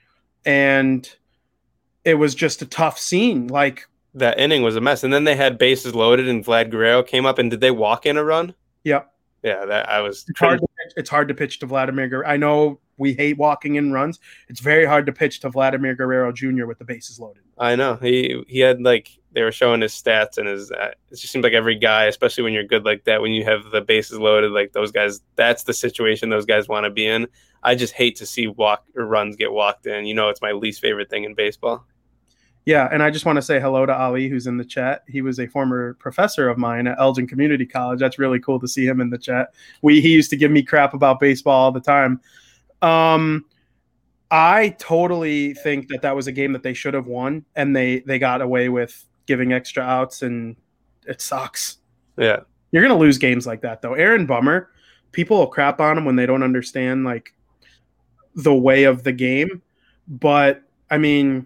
And it was just a tough scene. Like, that inning was a mess. And then they had bases loaded, and Vlad Guerrero came up, and did they walk in a run? Yep. Yeah, that I was. It's hard to pitch, it's hard to pitch to Vladimir Guerrero. I know we hate walking in runs. It's very hard to pitch to Vladimir Guerrero Junior with the bases loaded. I know. He he had like they were showing his stats and his. Uh, it just seems like every guy, especially when you're good like that, when you have the bases loaded, like those guys, that's the situation those guys want to be in. I just hate to see walk or runs get walked in. You know, it's my least favorite thing in baseball. Yeah, and I just want to say hello to Ali, who's in the chat. He was a former professor of mine at Elgin Community College. That's really cool to see him in the chat. We he used to give me crap about baseball all the time. Um, I totally think that that was a game that they should have won, and they they got away with giving extra outs, and it sucks. Yeah. You're going to lose games like that, though. Aaron Bummer, people will crap on him when they don't understand, like, the way of the game. But, I mean,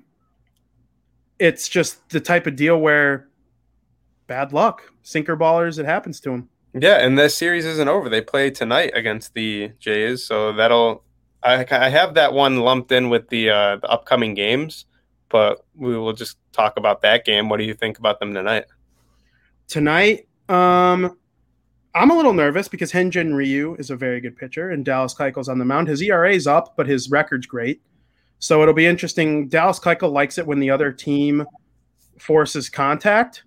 it's just the type of deal where bad luck. Sinker ballers, it happens to him. Yeah, and this series isn't over. They play tonight against the Jays, so that'll – I I have that one lumped in with the, uh, the upcoming games, but we will just talk about that game. What do you think about them tonight? Tonight, um, I'm a little nervous because Hyun-Jin Ryu is a very good pitcher, and Dallas Keuchel's on the mound. His E R A is up, but his record's great. So it'll be interesting. Dallas Keuchel likes it when the other team forces contact,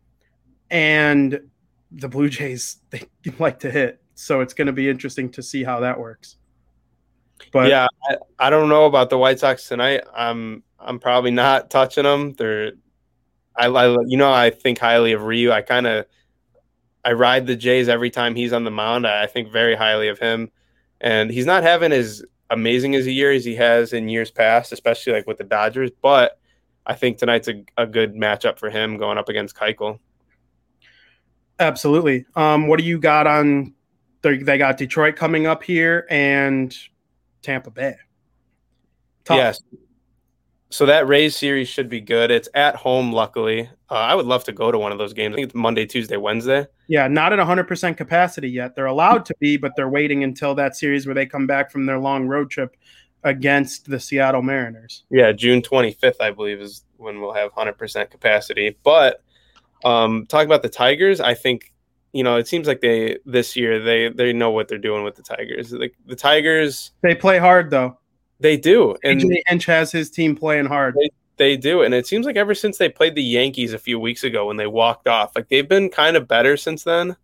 and the Blue Jays, they like to hit. So it's going to be interesting to see how that works. But yeah, I, I don't know about the White Sox tonight. I'm I'm probably not touching them. They're, I, I you know, I think highly of Ryu. I kind of, I ride the Jays every time he's on the mound. I, I think very highly of him, and he's not having as amazing as a year as he has in years past, especially like with the Dodgers. But I think tonight's a, a good matchup for him going up against Keuchel. Absolutely. Um, what do you got on? They got Detroit coming up here and Tampa Bay. Tough. Yes. So that Rays series should be good. It's at home, luckily. Uh, I would love to go to one of those games. I think it's Monday, Tuesday, Wednesday. Yeah, not at one hundred percent capacity yet. They're allowed to be, but they're waiting until that series where they come back from their long road trip against the Seattle Mariners. Yeah, June twenty-fifth, I believe, is when we'll have one hundred percent capacity. But um, talking about the Tigers, I think, you know, it seems like they this year they they know what they're doing with the Tigers. Like the Tigers, they play hard though. They do, and A J Hinch has his team playing hard. They, they do, and it seems like ever since they played the Yankees a few weeks ago when they walked off, like they've been kind of better since then.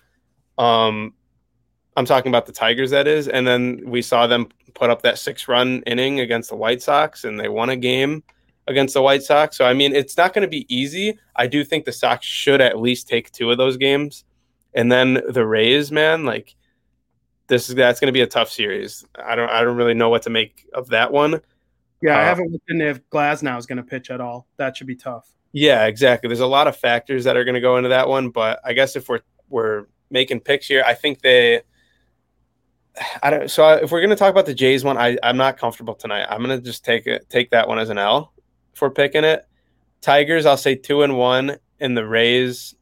Um, I'm talking about the Tigers, that is, and then we saw them put up that six-run inning against the White Sox, and they won a game against the White Sox. So I mean, it's not going to be easy. I do think the Sox should at least take two of those games, and then the Rays, man, like. This is that's going to be a tough series. I don't I don't really know what to make of that one. Yeah, uh, I haven't looked into if Glasnow is going to pitch at all. That should be tough. Yeah, exactly. There's a lot of factors that are going to go into that one, but I guess if we're we're making picks here, I think they. I don't. So if we're going to talk about the Jays one, I I'm not comfortable tonight. I'm going to just take it take that one as an L if we're picking it. Tigers, I'll say two and one, and the Rays.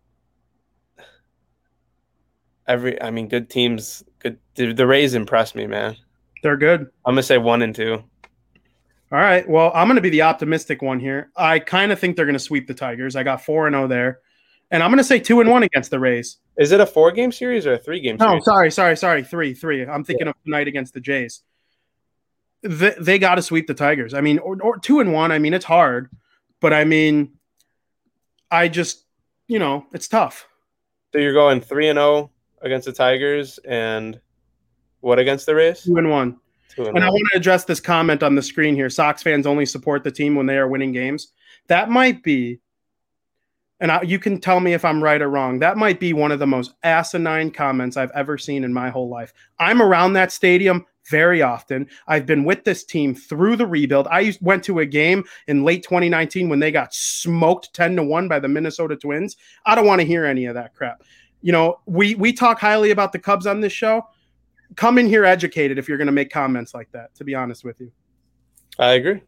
Every, I mean, good teams. Good. The, the Rays impressed me, man. They're good. I'm gonna say one and two. All right. Well, I'm gonna be the optimistic one here. I kind of think they're gonna sweep the Tigers. I got four and zero there, and I'm gonna say two and one against the Rays. Is it a four game series or a three game? No, series? sorry, sorry, sorry. Three, three. I'm thinking yeah. of tonight against the Jays. They, they got to sweep the Tigers. I mean, or, or two and one. I mean, it's hard, but I mean, I just, you know, it's tough. So you're going three and zero against the Tigers, and what against the Rays? Two and one. Two and, and one. I want to address this comment on the screen here. Sox fans only support the team when they are winning games. That might be, and I, you can tell me if I'm right or wrong, that might be one of the most asinine comments I've ever seen in my whole life. I'm around that stadium very often. I've been with this team through the rebuild. I went to a game in late twenty nineteen when they got smoked ten to one by the Minnesota Twins. I don't want to hear any of that crap. You know, we we talk highly about the Cubs on this show. Come in here educated if you're going to make comments like that, to be honest with you. I agree.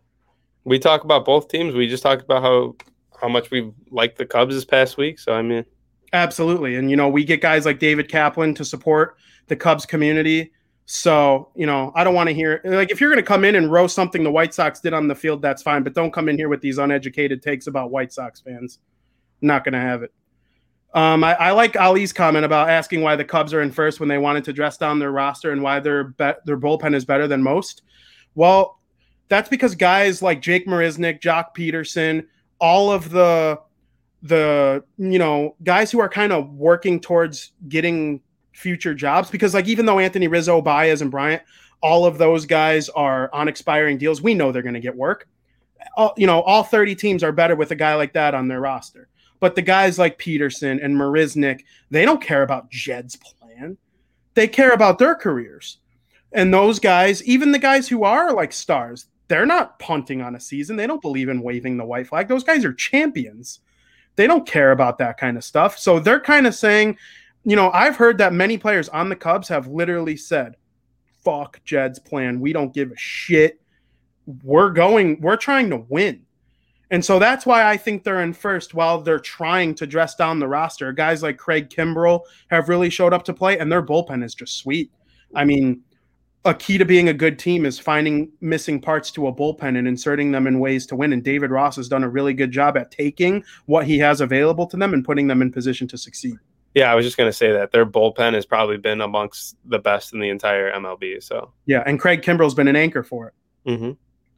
We talk about both teams. We just talked about how, how much we like the Cubs this past week. So, I mean. Absolutely. And, you know, we get guys like David Kaplan to support the Cubs community. So, you know, I don't want to hear – like, if you're going to come in and roast something the White Sox did on the field, that's fine. But don't come in here with these uneducated takes about White Sox fans. Not going to have it. Um, I, I like Ali's comment about asking why the Cubs are in first when they wanted to dress down their roster and why their be- their bullpen is better than most. Well, that's because guys like Jake Marisnick, Jock Peterson, all of the the you know guys who are kind of working towards getting future jobs. Because like even though Anthony Rizzo, Baez, and Bryant, all of those guys are on expiring deals, we know they're going to get work. All, you know, all thirty teams are better with a guy like that on their roster. But the guys like Peterson and Marisnick, they don't care about Jed's plan. They care about their careers. And those guys, even the guys who are like stars, they're not punting on a season. They don't believe in waving the white flag. Those guys are champions. They don't care about that kind of stuff. So they're kind of saying, you know, I've heard that many players on the Cubs have literally said, fuck Jed's plan. We don't give a shit. We're going, we're trying to win. And so that's why I think they're in first while they're trying to dress down the roster. Guys like Craig Kimbrell have really showed up to play, and their bullpen is just sweet. I mean, a key to being a good team is finding missing parts to a bullpen and inserting them in ways to win. And David Ross has done a really good job at taking what he has available to them and putting them in position to succeed. Yeah, I was just going to say that their bullpen has probably been amongst the best in the entire M L B. So yeah, and Craig Kimbrell's been an anchor for it. Mm-hmm.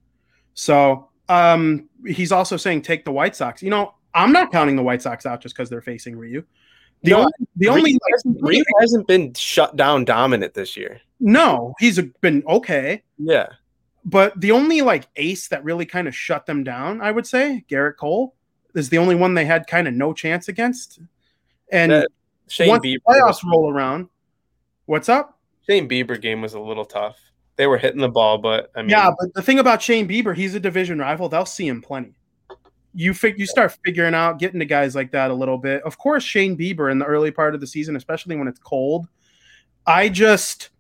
So um, he's also saying take the White Sox. You know, I'm not counting the White Sox out just because they're facing Ryu. The no, only, the Ryu only hasn't, Ryu hasn't been shut down dominant this year. No, he's been okay. Yeah, but the only like ace that really kind of shut them down, I would say, Garrett Cole is the only one they had kind of no chance against. And that Shane once Bieber the playoffs roll around, what's up? Shane Bieber game was a little tough. They were hitting the ball, but I mean, yeah. But the thing about Shane Bieber, he's a division rival. They'll see him plenty. You fig- you start figuring out getting to guys like that a little bit. Of course, Shane Bieber in the early part of the season, especially when it's cold. I just,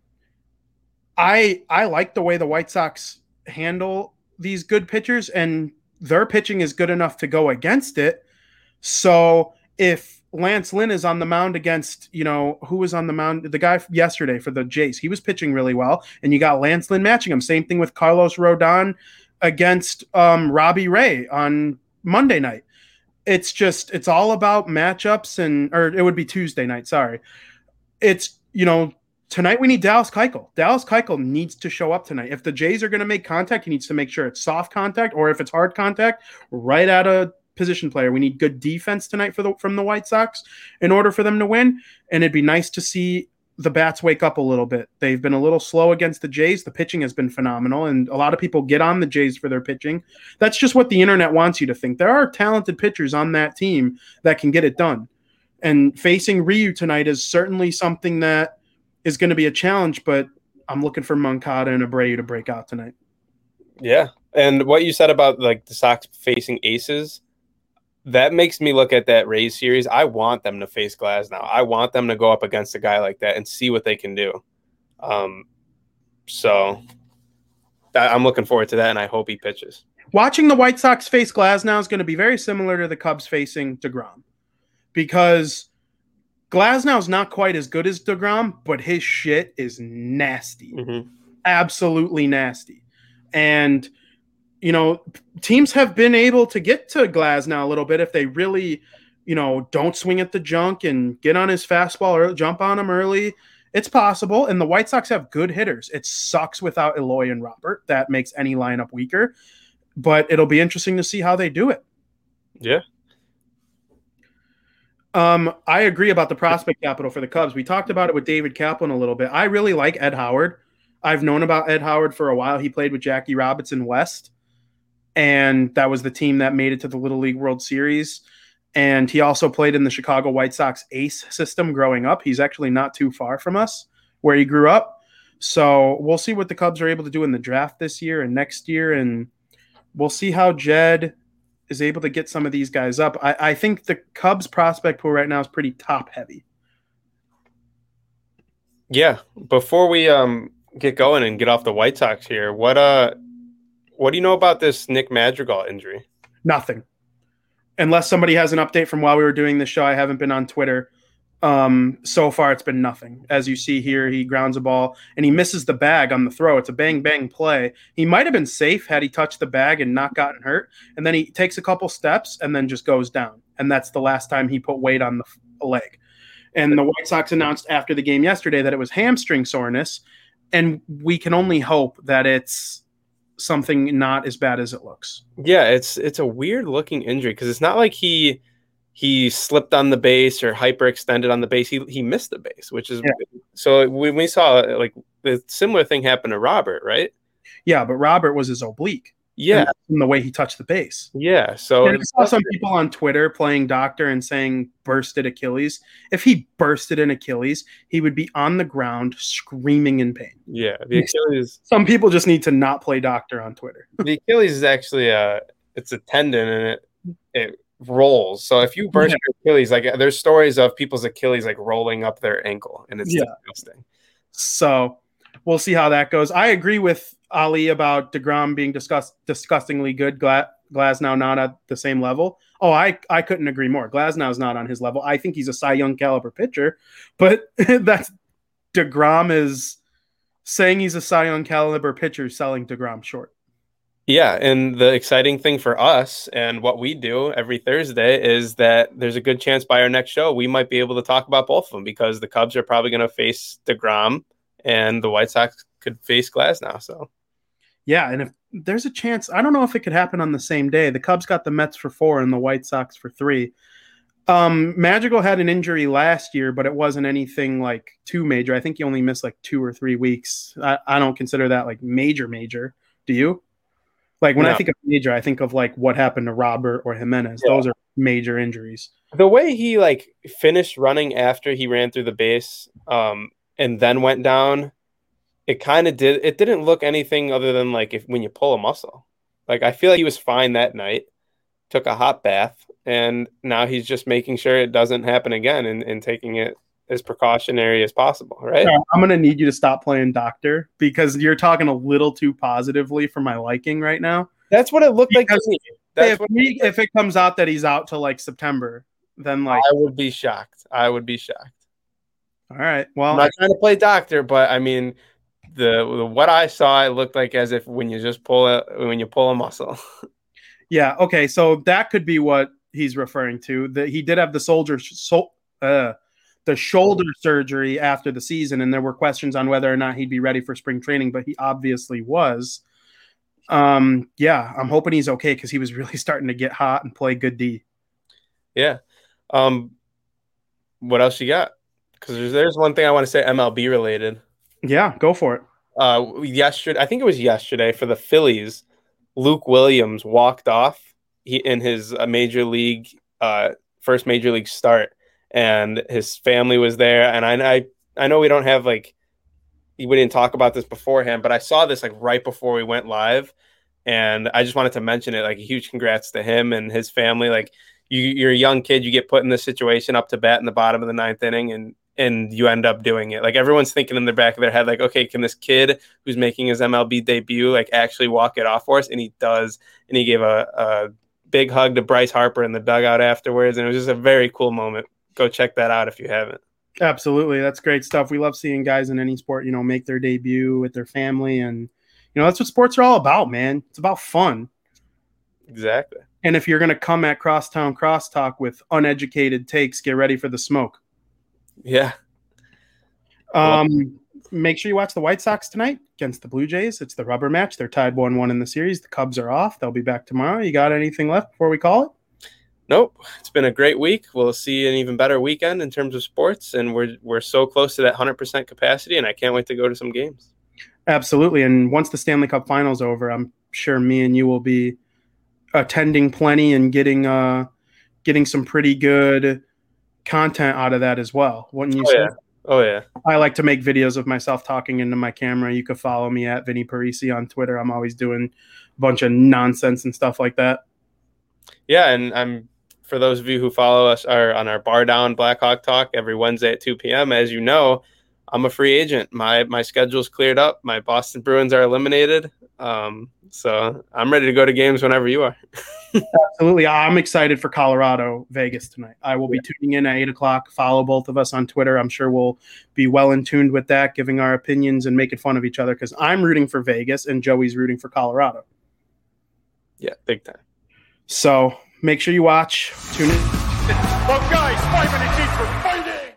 I I like the way the White Sox handle these good pitchers, and their pitching is good enough to go against it. So if Lance Lynn is on the mound against, you know, who was on the mound? The guy yesterday for the Jays. He was pitching really well, and you got Lance Lynn matching him. Same thing with Carlos Rodon against um, Robbie Ray on Monday night. It's just, it's all about matchups, and or it would be Tuesday night. Sorry. It's, you know, tonight we need Dallas Keuchel. Dallas Keuchel needs to show up tonight. If the Jays are going to make contact, he needs to make sure it's soft contact, or if it's hard contact, right out of position player. We need good defense tonight for the from the White Sox in order for them to win. And it'd be nice to see the bats wake up a little bit. They've been a little slow against the Jays. The pitching has been phenomenal, and a lot of people get on the Jays for their pitching. That's just what the internet wants you to think. There are talented pitchers on that team that can get it done. And facing Ryu tonight is certainly something that is going to be a challenge, but I'm looking for Moncada and Abreu to break out tonight. Yeah. And what you said about like the Sox facing aces, that makes me look at that Rays series. I want them to face Glasnow. I want them to go up against a guy like that and see what they can do. Um, so I'm looking forward to that, and I hope he pitches. Watching the White Sox face Glasnow is going to be very similar to the Cubs facing DeGrom, because Glasnow's not quite as good as DeGrom, but his shit is nasty. Mm-hmm. Absolutely nasty. And you know, teams have been able to get to Glasnow a little bit if they really, you know, don't swing at the junk and get on his fastball or jump on him early. It's possible. And the White Sox have good hitters. It sucks without Eloy and Robert. That makes any lineup weaker. But it'll be interesting to see how they do it. Yeah. Um, I agree about the prospect capital for the Cubs. We talked about it with David Kaplan a little bit. I really like Ed Howard. I've known about Ed Howard for a while. He played with Jackie Robinson West, and that was the team that made it to the Little League World Series. And he also played in the Chicago White Sox ace system growing up. He's actually not too far from us where he grew up. So we'll see what the Cubs are able to do in the draft this year and next year. And we'll see how Jed is able to get some of these guys up. I, I think the Cubs prospect pool right now is pretty top heavy. Yeah. Before we um get going and get off the White Sox here, what uh what do you know about this Nick Madrigal injury? Nothing. Unless somebody has an update from while we were doing this show. I haven't been on Twitter. Um, so far, it's been nothing. As you see here, he grounds a ball, and he misses the bag on the throw. It's a bang-bang play. He might have been safe had he touched the bag and not gotten hurt. And then he takes a couple steps and then just goes down. And that's the last time he put weight on the leg. And the White Sox announced after the game yesterday that it was hamstring soreness. And we can only hope that it's something not as bad as it looks. Yeah, it's it's a weird looking injury because it's not like he he slipped on the base or hyperextended on the base. He he missed the base, which is yeah. So when we saw like the similar thing happen to Robert, right? Yeah, but Robert was his oblique. Yeah, in the way he touched the base. Yeah, so and I saw some people on Twitter playing doctor and saying bursted Achilles. If he bursted an Achilles, he would be on the ground screaming in pain. Yeah, the Achilles. Some people just need to not play doctor on Twitter. The Achilles is actually a it's a tendon, and it it rolls. So if you burst Yeah. your Achilles, like there's stories of people's Achilles like rolling up their ankle, and it's Yeah. disgusting. So we'll see how that goes. I agree with Ali about DeGrom being disgust- disgustingly good. Gla- Glasnow not at the same level. Oh, I, I couldn't agree more. Glasnow's not on his level. I think he's a Cy Young caliber pitcher, but that's DeGrom is saying he's a Cy Young caliber pitcher selling DeGrom short. Yeah, and the exciting thing for us and what we do every Thursday is that there's a good chance by our next show we might be able to talk about both of them because the Cubs are probably going to face DeGrom and the White Sox could face Glasnow. So, yeah, and if there's a chance, I don't know if it could happen on the same day. The Cubs got the Mets for four and the White Sox for three. Um, Madrigal had an injury last year, but it wasn't anything like too major. I think he only missed like two or three weeks. I, I don't consider that like major, major. Do you? Like when No. I think of major, I think of like what happened to Robert or Jimenez. Yeah. Those are major injuries. the way he like finished running after he ran through the base um, and then went down, it kind of did. It didn't look anything other than like if when you pull a muscle. Like I feel like he was fine that night, took a hot bath, and now he's just making sure it doesn't happen again and, and taking it as precautionary as possible, right? Yeah, I'm going to need you to stop playing doctor because you're talking a little too positively for my liking right now. That's what it looked like to Because me. That's If, what we, if it comes out that he's out till like September, then like, I would be shocked. I would be shocked. all right, well, I'm not trying to play doctor, but I mean, the, the what I saw, it looked like as if when you just pull a when you pull a muscle. yeah, okay, so that could be what he's referring to. That he did have the soldier so, uh, the shoulder surgery after the season, and there were questions on whether or not he'd be ready for spring training, but he obviously was. Um, yeah, I'm hoping he's okay because he was really starting to get hot and play good D. Yeah. Um, what else you got? Because there's, there's one thing I want to say M L B related. Yeah, go for it. Uh, yesterday, I think it was yesterday for the Phillies, Luke Williams walked off he, in his uh, major league, uh, first major league start, and his family was there. And I, I, I know we don't have like, we didn't talk about this beforehand, but I saw this like right before we went live, and I just wanted to mention it. Like a huge congrats to him and his family. Like you, you're a young kid, you get put in this situation up to bat in the bottom of the ninth inning, and and you end up doing it. Like everyone's thinking in the back of their head, like, okay, can this kid who's making his M L B debut like actually walk it off for us? And he does. And he gave a, a big hug to Bryce Harper in the dugout afterwards, and it was just a very cool moment. Go check that out if you haven't. Absolutely. That's great stuff. We love seeing guys in any sport, you know, make their debut with their family. And, you know, that's what sports are all about, man. It's about fun. Exactly. And if you're going to come at Crosstown Crosstalk with uneducated takes, get ready for the smoke. Yeah. Um, make sure you watch the White Sox tonight against the Blue Jays. It's the rubber match. They're tied one one in the series. The Cubs are off. They'll be back tomorrow. You got anything left before we call it? Nope. It's been a great week. We'll see an even better weekend in terms of sports, and we're we're so close to that one hundred percent capacity, and I can't wait to go to some games. Absolutely. And once the Stanley Cup Finals over, I'm sure me and you will be attending plenty and getting uh getting some pretty good content out of that as well. Wouldn't you Oh, say? yeah. Oh, yeah. I like to make videos of myself talking into my camera. You could follow me at Vinny Parisi on Twitter. I'm always doing a bunch of nonsense and stuff like that. Yeah, and I'm for those of you who follow us are on our Bar Down Blackhawk Talk every Wednesday at two p.m. As you know, I'm a free agent. My my schedule's cleared up. My Boston Bruins are eliminated. Um, so I'm ready to go to games whenever you are. Absolutely. I'm excited for Colorado, Vegas tonight. I will be tuning in at eight o'clock. Follow both of us on Twitter. I'm sure we'll be well in tuned with that, giving our opinions and making fun of each other because I'm rooting for Vegas and Joey's rooting for Colorado. Yeah, big time. So make sure you watch. Tune in. Well, guys, five minutes each for fighting.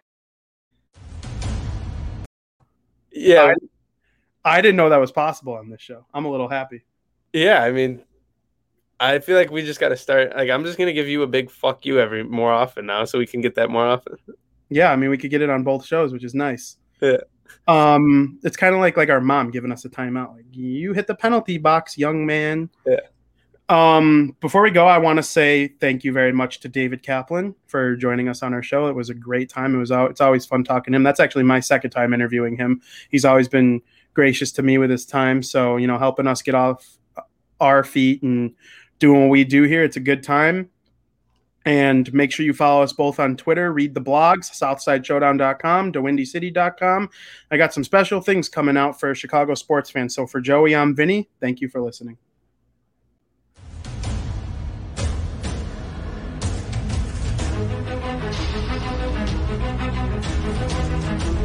Yeah, I, I didn't know that was possible on this show. I'm a little happy. yeah. I mean, I feel like we just got to start. Like, I'm just gonna give you a big fuck you every more often now, so we can get that more often. Yeah, I mean, we could get it on both shows, which is nice. Yeah. Um, it's kind of like like our mom giving us a timeout. Like, you hit the penalty box, young man. Yeah. Um, before we go, I want to say thank you very much to David Kaplan for joining us on our show. It was a great time. It was it's always fun talking to him. That's actually my second time interviewing him. He's always been gracious to me with his time. So, you know, helping us get off our feet and doing what we do here. It's a good time. And make sure you follow us both on Twitter. Read the blogs, southside showdown dot com, to windy city dot com. I got some special things coming out for Chicago sports fans. So for Joey, I'm Vinny. Thank you for listening. We'll be right back.